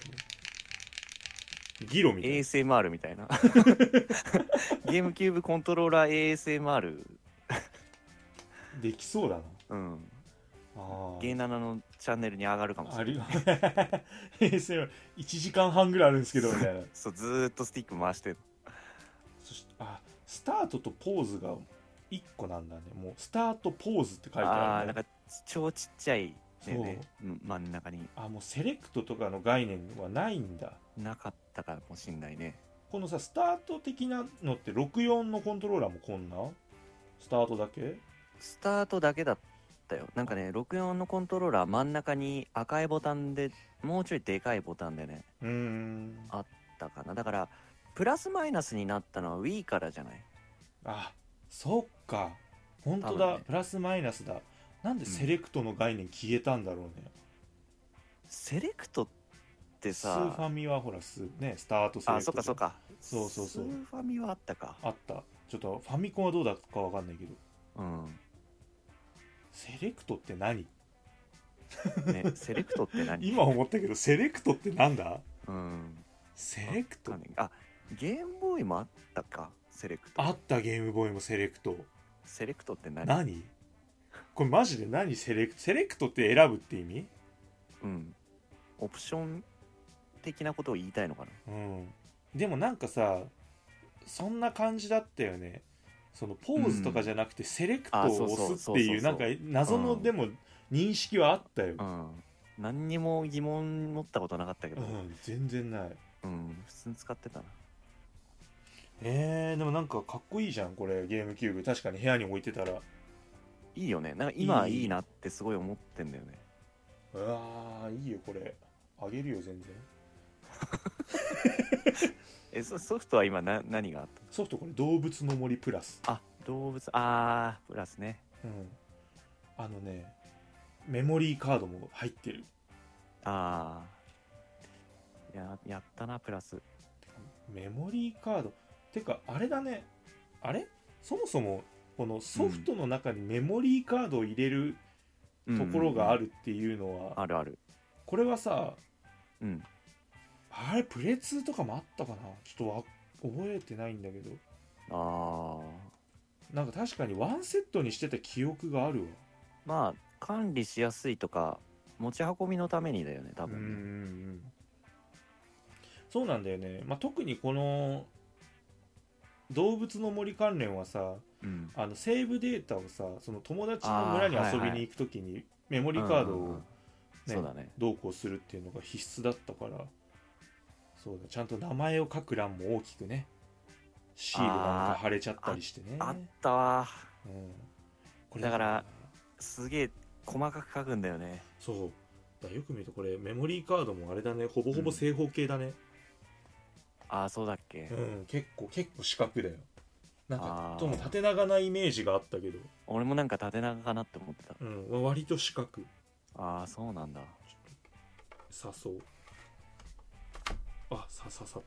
ギロみたいな ASMR みたいなゲームキューブコントローラー ASMR できそうだな。 ゲーナナのチャンネルに上がるかもしれない。 1時間半ぐらいあるんですけどみたいなそう、ずーっとスティック回してる。 そしてスタートとポーズが1個なんだね。もうスタートポーズって書いてある、ね。 なんか超ちっちゃいね、真ん中に。 もうセレクトとかの概念はないんだ。 なかったかもしんないね。 このさ、スタート的なのって64のコントローラーもこんなスタートだけ？ スタートだけだったよ。なんかね、64のコントローラー真ん中に赤いボタンでもうちょいでかいボタンでね、あったかな。だからプラスマイナスになったのは Wii からじゃない？ そっか、本当だ、ね、プラスマイナスだ。なんでセレクトの概念消えたんだろうね。 セレクトってさ、 スーファミはほらスタートセレクト。 そっか。 そう。 スーファミはあったか。 あった。ちょっとファミコンはどうだかわかんないけど。セレクトって何？ ね、セレクトって何？ 今思ったけど、セレクトってなんだ？セレクト？ ゲームボーイもあったか、セレクト。 あった、ゲームボーイもセレクト。 セレクトって何？ これマジで何？セレクトって選ぶって意味？ オプション的なことを言いたいのかな。 でもなんかさ、そんな感じだったよね。そのポーズとかじゃなくてセレクトを押すっていう、なんか謎のでも認識はあったよ。 何にも疑問持ったことなかったけど、 全然ない。 普通に使ってたな。 でもなんかかっこいいじゃんこれ、ゲームキューブ。確かに部屋に置いてたらいいよね。なんか今いいなってすごい思ってんだよね。 うわーいいよこれ、あげるよ全然。 ソフトは今何があった？ ソフトこれ動物の森プラス。 動物、プラスね。 メモリーカードも入ってる。 やったなプラス。 メモリーカードてかあれだね、あれそもそもこのソフトの中にメモリーカードを入れるところがあるっていうのは、 あるある。 これはさ、あれプレ2とかもあったかな、ちょっと覚えてないんだけど、なんか確かにワンセットにしてた記憶があるわ。 まあ管理しやすいとか持ち運びのためにだよね多分ね。 そうなんだよね。特にこの動物の森関連はさ、セーブデータをさ、その友達の村に遊びに行くときにメモリーカードをどうこうするっていうのが必須だったから、そうだ、ちゃんと名前を書く欄も大きくね、シールなんか貼れちゃったりしてね。 あったわ、 これだからすげえ細かく書くんだよね。 そうだ、よく見るとこれメモリーカードもあれだね、ほぼほぼ正方形だね。 そうだっけ。 結構四角だよ。なんかとも縦長なイメージがあったけど、 俺もなんか縦長かなって思ってた。 割と四角。 そうなんだ。 刺そう。刺さ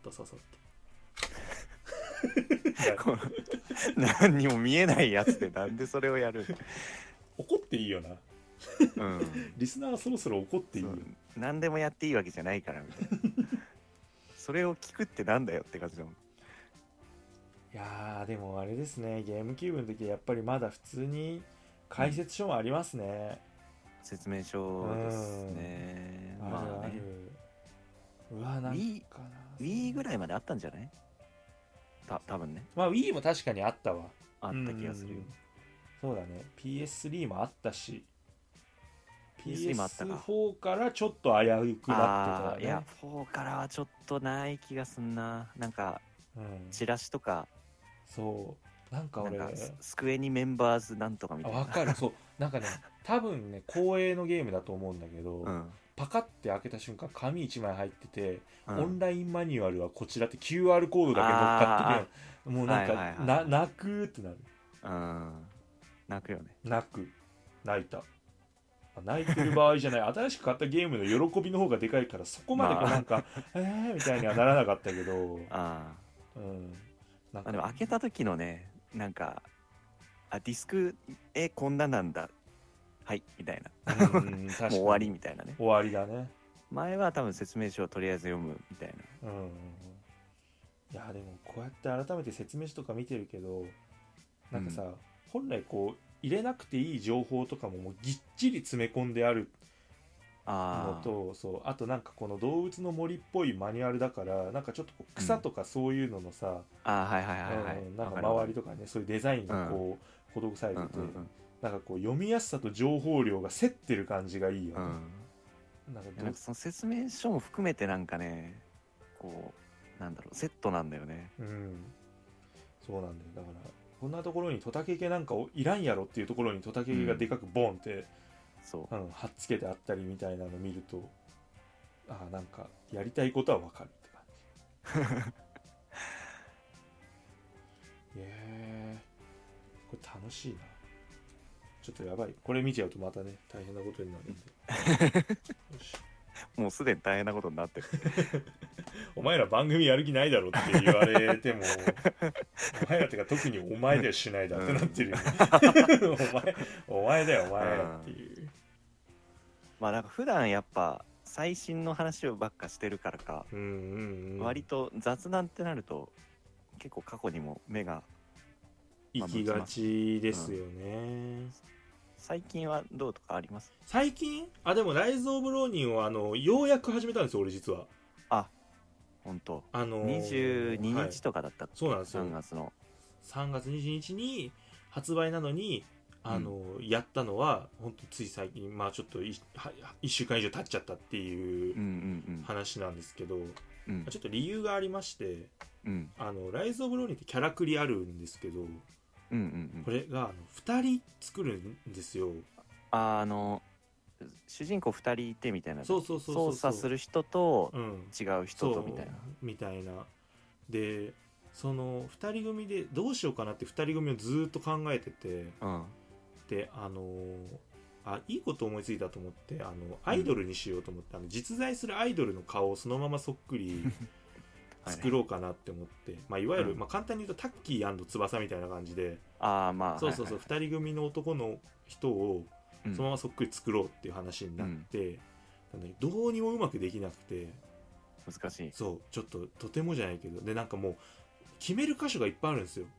った何にも見えないやつでなんでそれをやる。 怒っていいよな。リスナーはそろそろ怒っていいよ。 何でもやっていいわけじゃないからみたいな。それを聞くってなんだよって感じだもん。 いやーでもあれですね、ゲームキューブの時やっぱりまだ普通に解説書もありますね。 説明書ですね。 ある。うわ、なんかな Wii ぐらいまであったんじゃない？多分ね。 Wii も確かにあったわ。 あった気がするよ。 そうだね。PS3 もあったし、 PS3 もあったか。 PS4 からちょっと危うくなってたよね。 いや、4からはちょっとない気がすんな。なんか、チラシとか、 そうなんか俺スクエニメンバーズなんとかみたいな。 わかる。そうなんかね、多分ね公営のゲームだと思うんだけど、パカって開けた瞬間紙1枚入ってて、オンラインマニュアルはこちらって QR コードだけ乗っかってる。もうなんか、泣くってなる。 泣くよね。 泣いた。泣いてる場合じゃない。新しく買ったゲームの喜びの方がでかいから、そこまでなんかみたいにはならなかったけど、 でも開けた時のね、なんかディスクこんななんだ、はいみたいな、もう終わりみたいなね。 終わりだね。 前は多分説明書をとりあえず読むみたいな。 いやでもこうやって改めて説明書とか見てるけど、なんかさ、本来こう入れなくていい情報とかもぎっちり詰め込んであるのと、あとなんかこの動物の森っぽいマニュアルだから、なんかちょっとこう草とかそういうののさ、なんか周りとかね、そういうデザインがこう施されてて、なんかこう読みやすさと情報量が競ってる感じがいいよね。 なんかその説明書も含めてなんかね、こうなんだろう、セットなんだよね。 そうなんだよ。だからこんなところにトタケケなんかいらんやろっていうところにトタケケがでかくボンって、貼っつけてあったりみたいなの見ると、なんかやりたいことはわかるって感じ。これ楽しいな。ちょっとやばい。これ見ちゃうとまたね、大変なことになるんで。よし。 もうすでに大変なことになってる。 お前ら番組やる気ないだろって言われてもお前らってか特にお前でしないだってなってるよ、お前だよお前らっていう。 なんか普段やっぱ最新の話をばっかしてるからか、割と雑談ってなると結構過去にも目が行きがちですよね。 最近はどうとかあります？ 最近でもライズ・オブ・ローニンをようやく始めたんですよ俺実は。 本当。22日とかだったっけ？ そうなんですよ。3月22日に発売なのにやったのは本当つい最近、ちょっと1週間以上経っちゃったっていう話なんですけど、ちょっと理由がありまして、ライズ・オブ・ローニンってキャラクリあるんですけど、 うんうんうん。 これが2人作るんですよ。 主人公2人いてみたいな。 そうそうそうそう。 操作する人とうん、 違う人とみたいな。 みたいな。でその2人組でどうしようかなって2人組をずっと考えてて、 うん、 でいいこと思いついたと思ってアイドルにしようと思って、実在するアイドルの顔をそのままそっくり作ろうかなって思って、まあ、いわゆる、まあ、簡単に言うとタッキー翼みたいな感じで、 まあそうそうそう、はいはい、2人組の男の人をそのままそっくり作ろうっていう話になって、どうにもうまくできなくて難しい。 そうちょっととてもじゃないけど、でなんかもう決める箇所がいっぱいあるんですよ。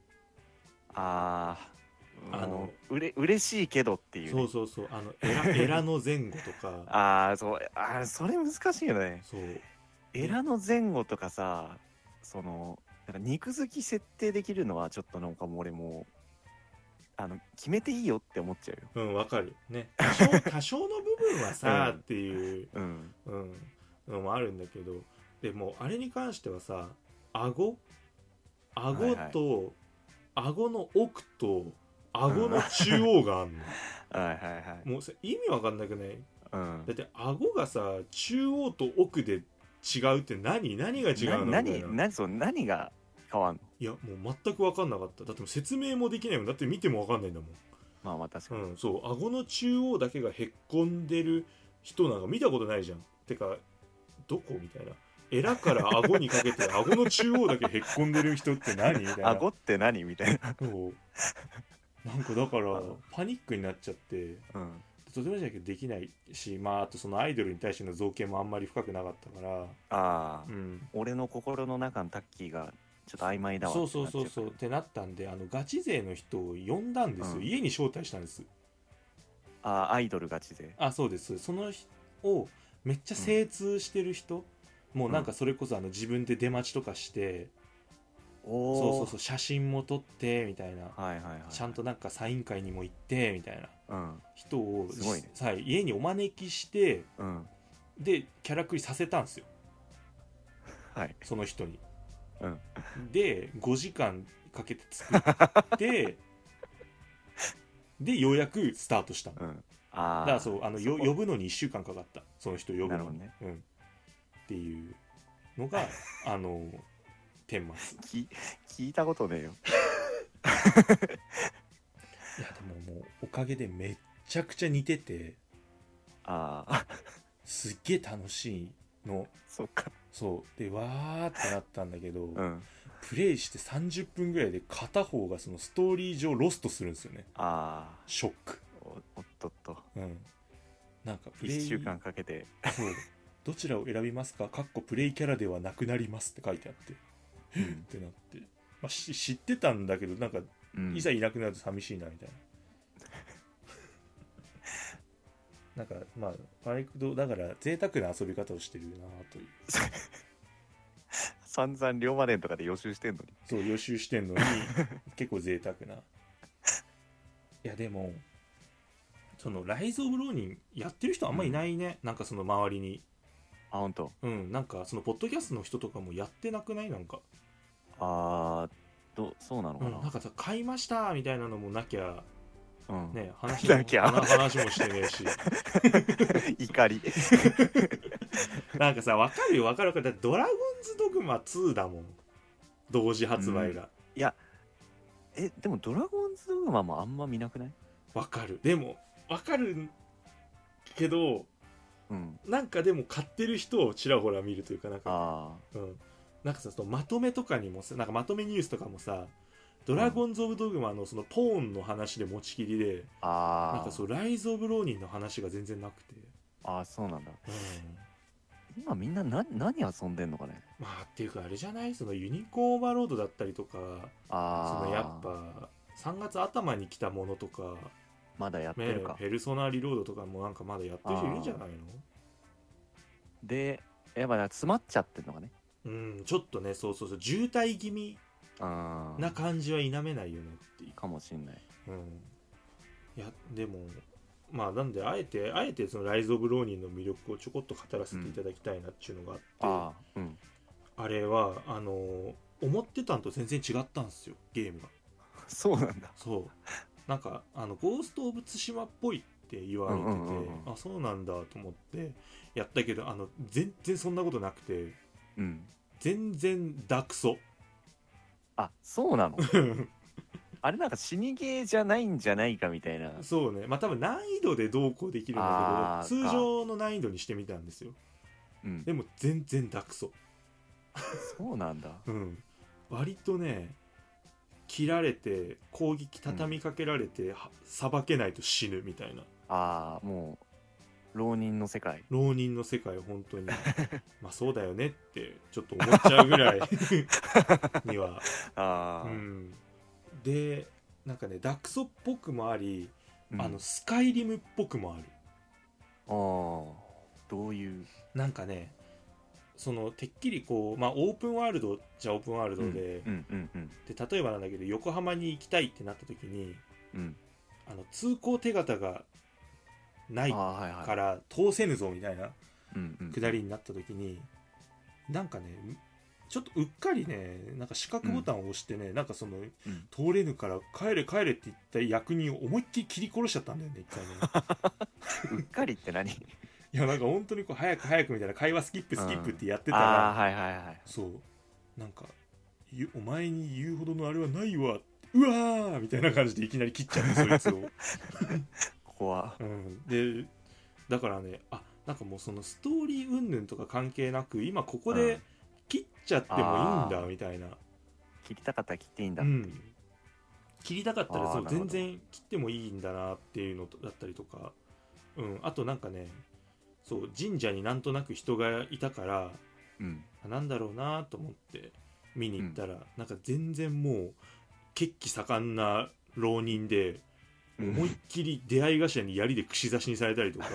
嬉しいけどっていう、 ね、そうそうそう、エラの前後とかそれ難しいよね。 そうエラの前後とかさ、なんか肉付き設定できるのはちょっとなんかもう俺も決めていいよって思っちゃうよ。 うん、わかるね。多少の部分はさ、っていう、のもあるんだけど、でもあれに関してはさ、顎と、顎の奥と顎の中央があんの。 はいはいはい。 もう意味わかんなくない？ うん。 だって顎がさ、中央と奥で違うって何が違うの？ 何が変わんの？ いや、もう全く分かんなかった。だってもう説明もできないもん。だって見ても分かんないんだもん。 まあまあ確かに。 そう、顎の中央だけがへっこんでる人なんか見たことないじゃん。てか、どこみたいな。エラから顎にかけて顎の中央だけへっこんでる人って何みたいな。 顎って何みたいな。 そう。なんかだからパニックになっちゃって、とてもじゃないけどできないし、まああとそのアイドルに対しての造形もあんまり深くなかったから、 俺の心の中のタッキーがちょっと曖昧だわ。 そうってなったんで、ガチ勢の人を呼んだんですよ。家に招待したんです。 アイドルガチ勢。 そうです。その人をめっちゃ精通してる人、もうなんかそれこそ自分で出待ちとかして、そう写真も撮ってみたいな、ちゃんとなんかサイン会にも行ってみたいな、人をすごいね、 家にお招きして、でキャラクリさせたんですよ、その人に、で5時間かけて作ってでようやくスタートしたの、だからそう呼ぶのに1週間かかった、その人呼ぶのに、ね、っていうのが天末聞いたことねえよいやでももうおかげでめっちゃくちゃ似てて、すっげえ楽しいの。 そっか。 そうでわーってなったんだけど、プレイして30分ぐらいで片方がそのストーリー上ロストするんですよね。ショック。 おっとっと。 なんかプレイ 1週間かけてそうどちらを選びますか？プレイキャラではなくなりますって書いてあってってなって、まあ、知ってたんだけどなんか、いざいなくなると寂しいなみたいななんかまあバイクドだから贅沢な遊び方をしてるなという散々龍馬伝とかで予習してんのに。 そう予習してんのに結構贅沢な。いやでもそのライズ・オブ・ローニンやってる人あんまいないね、なんかその周りに。 本当。 なんかそのポッドキャストの人とかもやってなくない？なんかそうなのかな、 なんかさ買いましたみたいなのもなきゃ、ね、話もしてねえし怒りなんかさ分かるよだってドラゴンズドグマ2だもん、同時発売が、 いやでもドラゴンズドグマもあんま見なくない？ 分かる、でも分かるけど、なんかでも買ってる人をちらほら見るというかなんか、なんかさそのまとめとかにもさ、なんかまとめニュースとかもさ、ドラゴンズ・オブ・ドグマのそのポーンの話で持ちきりで、なんかそうライズ・オブ・ローニンの話が全然なくて、 そうなんだ、今みんな何遊んでんのかね。 まあっていうかあれじゃない、そのユニコーンオーバーロードだったりとか、そのやっぱ3月頭に来たものとかまだやってるか、 ペルソナリロードとかもなんかまだやってる人いるんじゃないの？ でやっぱ詰まっちゃってんのかね。 ちょっとね、そう渋滞気味な感じは否めないよねっていうかもしんない。 いやでもまあなんであえてそのライズ・オブ・ローニンの魅力をちょこっと語らせていただきたいなっていうのがあって、あれは思ってたんと全然違ったんですよ、ゲームが。 そうなんだ。 そうなんかゴースト・オブ・ツシマっぽいって言われてて、あそうなんだと思ってやったけど全然そんなことなくて、 うん、 全然ダクソ。 あそうなのあれなんか死にゲーじゃないんじゃないかみたいな。 そうね、まあ多分難易度でどうこうできるんだけど通常の難易度にしてみたんですよ、 うん、 でも全然ダクソそうなんだ割とね切られて攻撃畳みかけられてさばけないと死ぬみたいな、 もう浪人の世界本当にまあそうだよねってちょっと思っちゃうぐらいにはでなんかねダクソっぽくもあり、スカイリムっぽくもある。 どういうなんかねてっきりこう、まあ、オープンワールドじゃオープンワールドで、で例えばなんだけど横浜に行きたいってなった時に、通行手形がないから通せぬぞみたいな下りになった時に、なんかねちょっとうっかりねなんか四角ボタンを押してね、なんか通れぬから帰れ帰れって言った役人を思いっきり切り殺しちゃったんだよね一回ねうっかりって何いやなんか本当にこう早く早くみたいな会話スキップってやってたら、そうなんかお前に言うほどのあれはないわうわーみたいな感じでいきなり切っちゃってそいつを怖、 でだからねなんかもうそのストーリー云々とか関係なく今ここで切っちゃってもいいんだみたいな、 切りたかったら切っていいんだ、 切りたかったらそう全然切ってもいいんだなっていうのだったりとか、あとなんかねそう神社になんとなく人がいたから、なんだろうなと思って見に行ったら、なんか全然もう血気盛んな浪人で、思いっきり出会い頭に槍で串刺しにされたりとか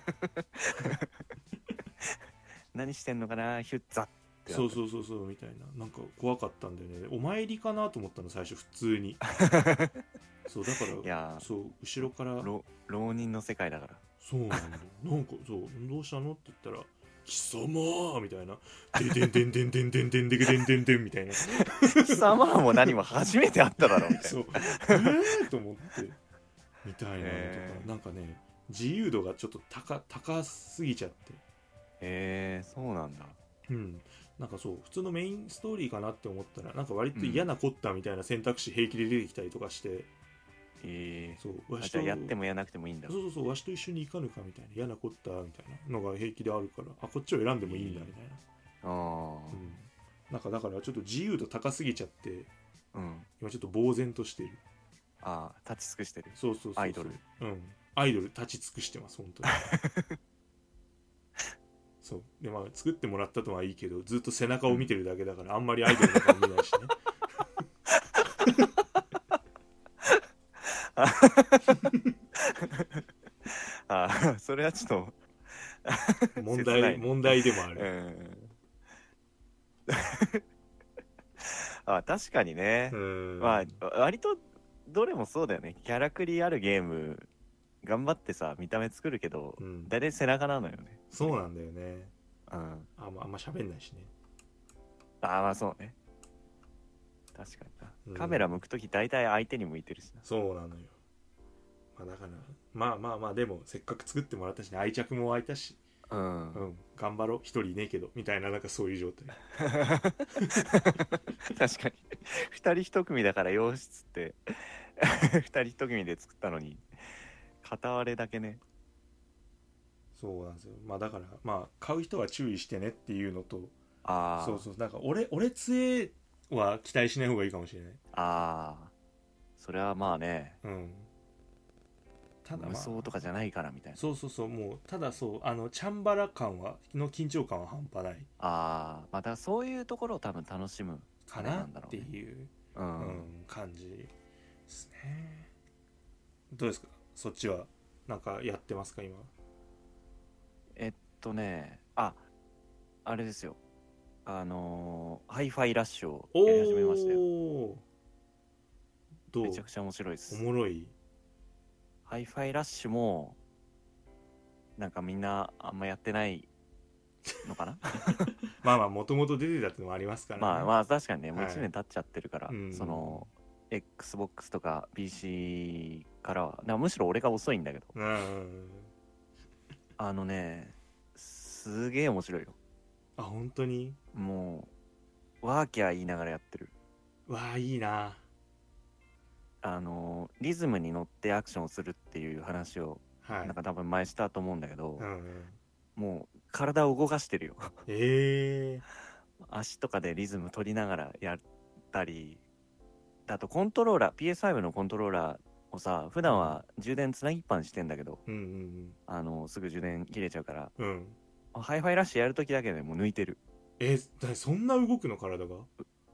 何してんのかなヒュッザッってそうみたいな、なんか怖かったんだよね。お参りかなと思ったの最初普通にそうだからそう後ろから浪人の世界だからそうなんだなんかそうどうしたのって言ったら貴様みたいなでんでんでんでんでんでんでんでんでんでんみたいな貴様も何も初めて会っただろみたいなそうと思ってみたいなのとか、なんかね自由度がちょっと高すぎちゃって、 そうなんだ。 なんかそう普通のメインストーリーかなって思ったらなんか割と嫌なコッターみたいな選択肢平気で出てきたりとかして、そうわしとじゃあやってもやらなくてもいいんだ。 そうわしと一緒に行かぬかみたいな嫌なコッターみたいなのが平気であるからこっちを選んでもいいんだみたいな、なんかだからちょっと自由度高すぎちゃって、今ちょっと呆然としてる。 立ち尽くしてる。 そうアイドルアイドル立ち尽くしてます本当にそうで作ってもらったとはいいけどずっと背中を見てるだけだから、あんまりアイドルとか見ないしねそれはちょっと問題でもある、 確かにね。割とどれもそうだよね。キャラクリあるゲーム頑張ってさ見た目作るけど、大体背中なのよね。 そうなんだよね。あんま喋んないしね。 そうね。確かにな、カメラ向くとき大体相手に向いてるしな。 そうなのよ。だからでもせっかく作ってもらったしね、愛着も湧いたし、頑張ろう一人いねえけどみたいな、なんかそういう状態確かに二人一組だから洋室って二人一組で作ったのに片割れだけね。 そうなんですよ。だから買う人は注意してねっていうのと、そうなんか俺杖は期待しない方がいいかもしれない。 それはね、ただ無双とかじゃないからみたいな。 そうもうただチャンバラ感の緊張感は半端ない。 だからそういうところを多分楽しむかなっていう感じですね。どうですかそっちはなんかやってますか今。 あれですよ、ハイファイラッシュをやり始めましたよ。 どう？ めちゃくちゃ面白いです。 おもろい。 ハイファイラッシュもなんかみんなあんまやってないのかなもともと出てたってのもありますからね。 確かにね、もう1年経っちゃってるから、 Xbox とか PC からはだからむしろ俺が遅いんだけど、すげえ面白いよ。 あ、本当に？ もうワーキャー言いながらやってる。 わあ、いいな。 リズムに乗ってアクションをするっていう話を、 はい、 なんか多分前したと思うんだけど、 うんうん、 もう体を動かしてるよ。足とかでリズム取りながらやったり、あとコントローラー PS5 のコントローラーをさ、普段は充電つなぎっぱにしてんだけど、すぐ充電切れちゃうから、ハイファイラッシュやるときだけでもう抜いてる。 そんな動くの体が？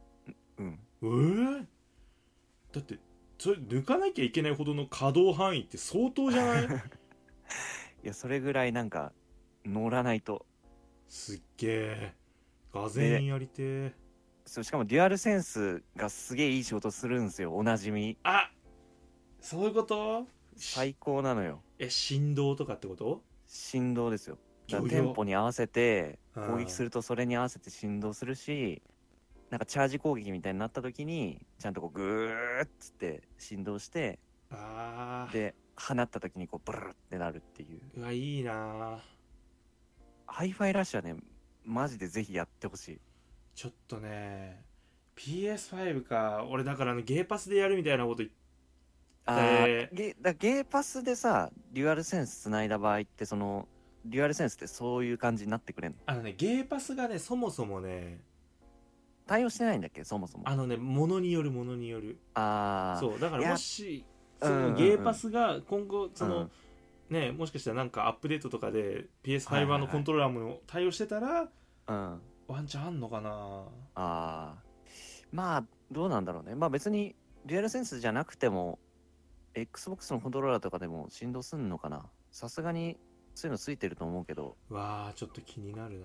だってそれ抜かなきゃいけないほどの可動範囲って相当じゃない？いや、それぐらいなんか乗らないと。 すっげえ。がぜんやりてえ。 しかもデュアルセンスがすげえいい仕事するんですよ、おなじみ。 あ、そういうこと？ 最高なのよ。 振動とかってこと？ 振動ですよ。だからテンポに合わせて攻撃するとそれに合わせて振動するし、なんかチャージ攻撃みたいになった時にちゃんとこうグーッつって振動して、で放った時にこうブルルってなるっていう。 うわ、いいな。 ハイファイラッシュはね、マジでぜひやってほしい。 ちょっとね、 PS5 か。俺だからゲーパスでやるみたいなこと言って、 ゲーパスでさデュアルセンスつないだ場合って、そのデュアルセンスってそういう感じになってくれんの？ ゲーパスがね、そもそもね対応してないんだっけ、そもそも。 ものによる。そうだからもしそのゲーパスが今後ね、もしかしたらなんかアップデートとかで PS5 版のコントローラーも対応してたら、ワンチャンあんのかな。 まあどうなんだろうね。まあ別にデュアルセンスじゃなくても Xbox のコントローラーとかでも振動すんのかな。さすがにそういうのついてると思うけど。 わあ、ちょっと気になるな。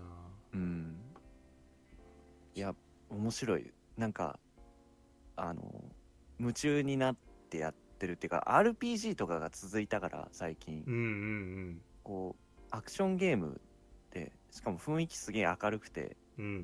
いや面白い。なんか夢中になってやってるっていうか、 RPG とかが続いたから最近、こうアクションゲームでしかも雰囲気すげえ明るくて、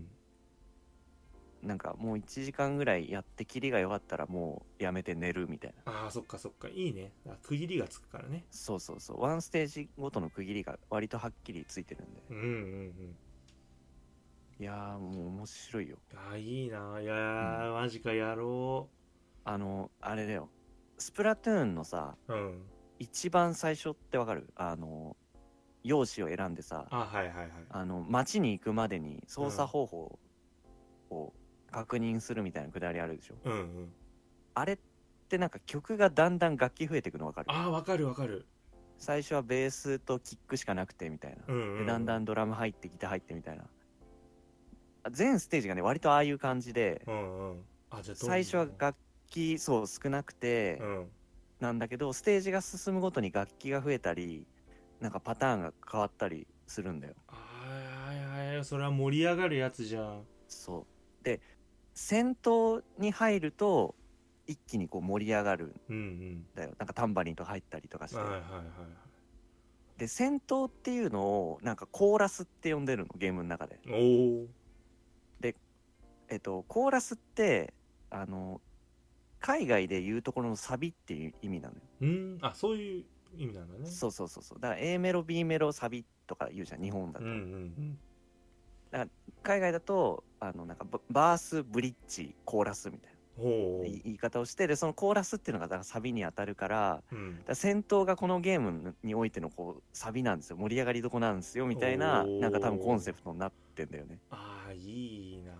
なんかもう1時間ぐらいやってキリが良かったらもうやめて寝るみたいな。 そっかそっか、いいね。区切りがつくからね。 そうワンステージごとの区切りが割とはっきりついてるんで、いやーもう面白いよ。 いいな。いやー、マジか、やろう。 あれだよ、スプラトゥーンのさ、一番最初ってわかる？容姿を選んでさ、街に行くまでに操作方法を確認するみたいなくだりあるでしょ。あれってなんか曲がだんだん楽器増えていくのわかる？ わかる。 最初はベースとキックしかなくてみたいな、でだんだんドラム入ってギター入ってみたいな、全ステージがね割とああいう感じで、最初は楽器少なくて、なんだけどステージが進むごとに楽器が増えたり、なんかパターンが変わったりするんだよ。 それは盛り上がるやつじゃん。 そうで、戦闘に入ると一気にこう盛り上がるんだよ。なんかタンバリンと入ったりとかして、で戦闘っていうのをなんかコーラスって呼んでるの、ゲームの中で。でコーラスって海外でいうところのサビっていう意味なのよ。そういう意味なんだね。そうだから A メロ B メロサビとか言うじゃん、日本だと。だから海外だとなんかバースブリッジコーラスみたいな言い方をして、でそのコーラスっていうのがだからサビに当たるから、だから戦闘がこのゲームにおいてのこうサビなんですよ、盛り上がりどこなんですよみたいな、なんか多分コンセプトになってんだよね。 いいな。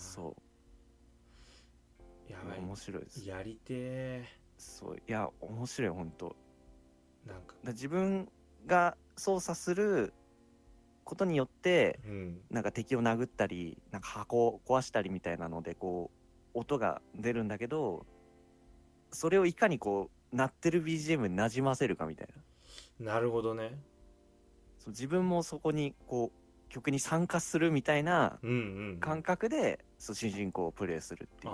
やばい、 面白いです。 やりてー。いや面白い本当。なんか自分が操作することによって、なんか敵を殴ったりなんか箱を壊したりみたいなのでこう音が出るんだけど、それをいかにこう鳴ってる BGM になじませるかみたいな。なるほどね。 自分もそこにこう曲に参加するみたいな感覚で、主人公をプレイするっていう。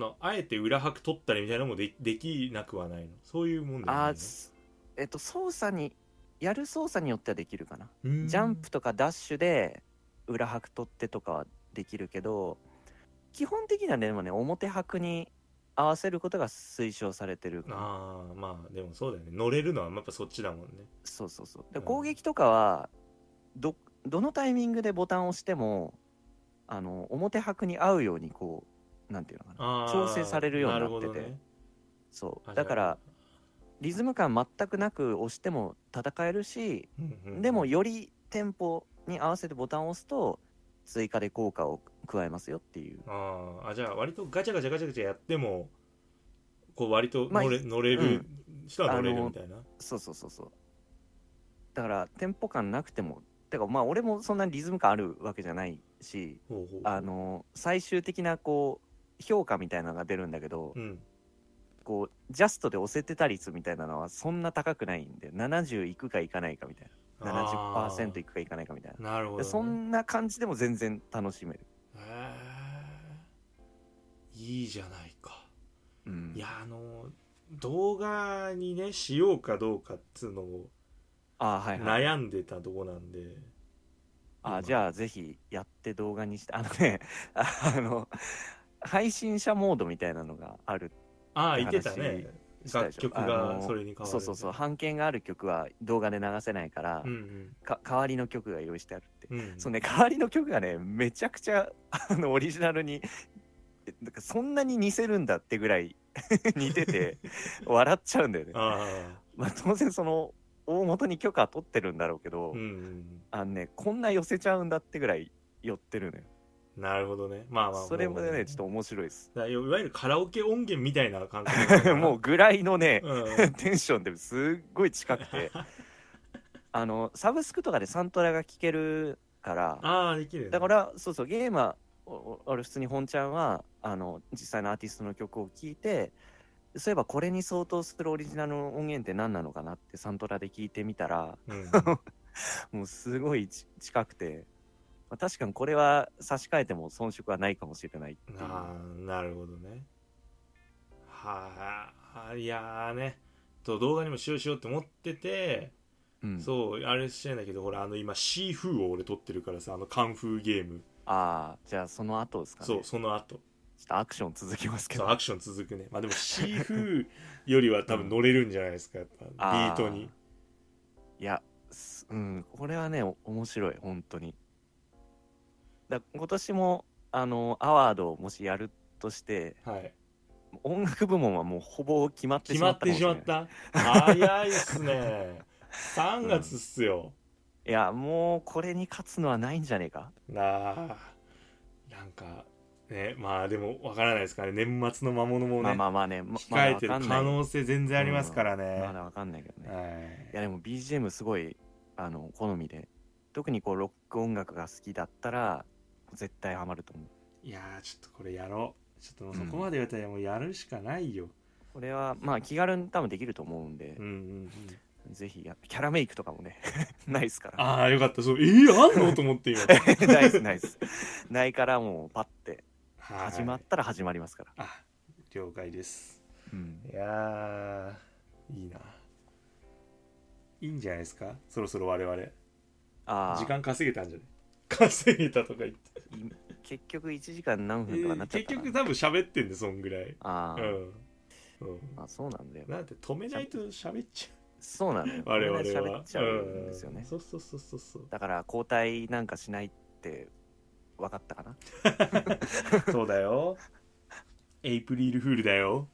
あえて裏拍取ったりみたいなのもできなくはないの？そういうもんでもないの？ やる操作によってはできるかな。ジャンプとかダッシュで裏拍取ってとかはできるけど、基本的にはね、でもね、表拍に合わせることが推奨されてる。 ああ、まあでもそうだよね、乗れるのはやっぱそっちだもんね。 そうそうそう。で攻撃とかはどのタイミングでボタンを押しても表拍に合うようにこうなんていうのかな、調整されるようになってて、ね、そうだからリズム感全くなく押しても戦えるし、でもよりテンポに合わせてボタンを押すと追加で効果を加えますよっていう。 じゃあ割とガチャガチャガチャガチャやってもこう割と乗れる人は乗れるみたいな、 そうそうそうそう。だからテンポ感なくても、てかまあ俺もそんなリズム感あるわけじゃないし、最終的なこう評価みたいなのが出るんだけど、こうジャストで押せてた率みたいなのはそんな高くないんで、70いくかいかないかみたいな、70% いくかいかないかみたいな。 なるほど、ね、 そんな感じでも全然楽しめる。 いいじゃないか。いや動画にねしようかどうかっつうのを悩んでたとこなんで、 じゃあぜひやって動画にして、配信者モードみたいなのがあるって言ってたね。楽曲がそれに変わる。 そうそうそう、版権がある曲は動画で流せないから、代わりの曲が用意してあるって、そうね、代わりの曲がねめちゃくちゃオリジナルになんかそんなに似せるんだってぐらい似てて笑っちゃうんだよね。まあ当然その大元に許可は取ってるんだろうけど、こんな寄せちゃうんだってぐらい寄ってるのよ。 なるほどね。まあそれもねちょっと面白いです。 いわゆるカラオケ音源みたいな感覚もうぐらいのね、テンションですっごい近くてサブスクとかでサントラが聴けるから、 できる、ね、 だからそうそう、ゲームは普通に本ちゃんは実際のアーティストの曲を聴いて、そういえばこれに相当するオリジナルの音源って何なのかなってサントラで聞いてみたら、もうすごい近くて、確かにこれは差し替えても遜色はないかもしれないっていう。 なるほどね。いやね動画にもしようって思ってて、そうあれしてんだけど、ほら今シーフーを俺撮ってるからさ、カンフーゲーム。 じゃあその後ですかね。 そう、その後ちょっとアクション続きますけど。 そう、アクション続くね。まあでもシーフーよりは多分乗れるんじゃないですか、やっぱビートに。 いや、これはね面白い本当に。今年もアワードをもしやるとして、音楽部門はもうほぼ決まってしまったかもしれない。 早いっすね。3月っすよ。 いやもうこれに勝つのはないんじゃねえか。 なんかね、まあでもわからないですからね、年末の魔物もね、控えてる可能性全然ありますからね。 まだわかんないけどね。いやでも BGM すごい好みで、特にこうロック音楽が好きだったら絶対ハマると思う。 いやちょっとこれやろう。ちょっともうそこまで言われたらもうやるしかないよ。 これはまあ気軽に多分できると思うんで、ぜひキャラメイクとかもねないっすから。 よかった。そう、あんのと思って今。 ないっすないからもうパッて始まったら始まりますから。 了解です。いやいいな。いいんじゃないですか。そろそろ我々時間稼げたんじゃない。稼げたとか言って結局1時間何分とかなっちゃったな。 結局多分喋ってんでそんぐらい。 そうなんだよ。 だって止めないと喋っちゃう。 そうなのよ。 我々は喋っちゃうんですよね。 そう。 だから交代なんかしないって分かったかな。 そうだよ。エイプリルフールだよ。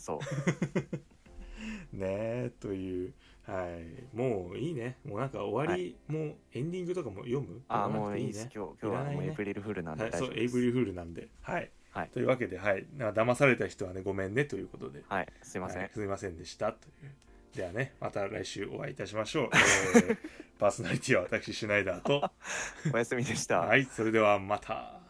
そうねという。もういいね。もうなんか終わり、もうエンディングとかも読む？ もういいです。今日はもうエイプリルフールなんで。 そう、エイプリルフールなんで。というわけで、騙された人はね、ごめんねということで。 すいません。 すいませんでしたという。ではね、また来週お会いいたしましょう。パーソナリティは私シュナイダーとおやすみでした。 それではまた。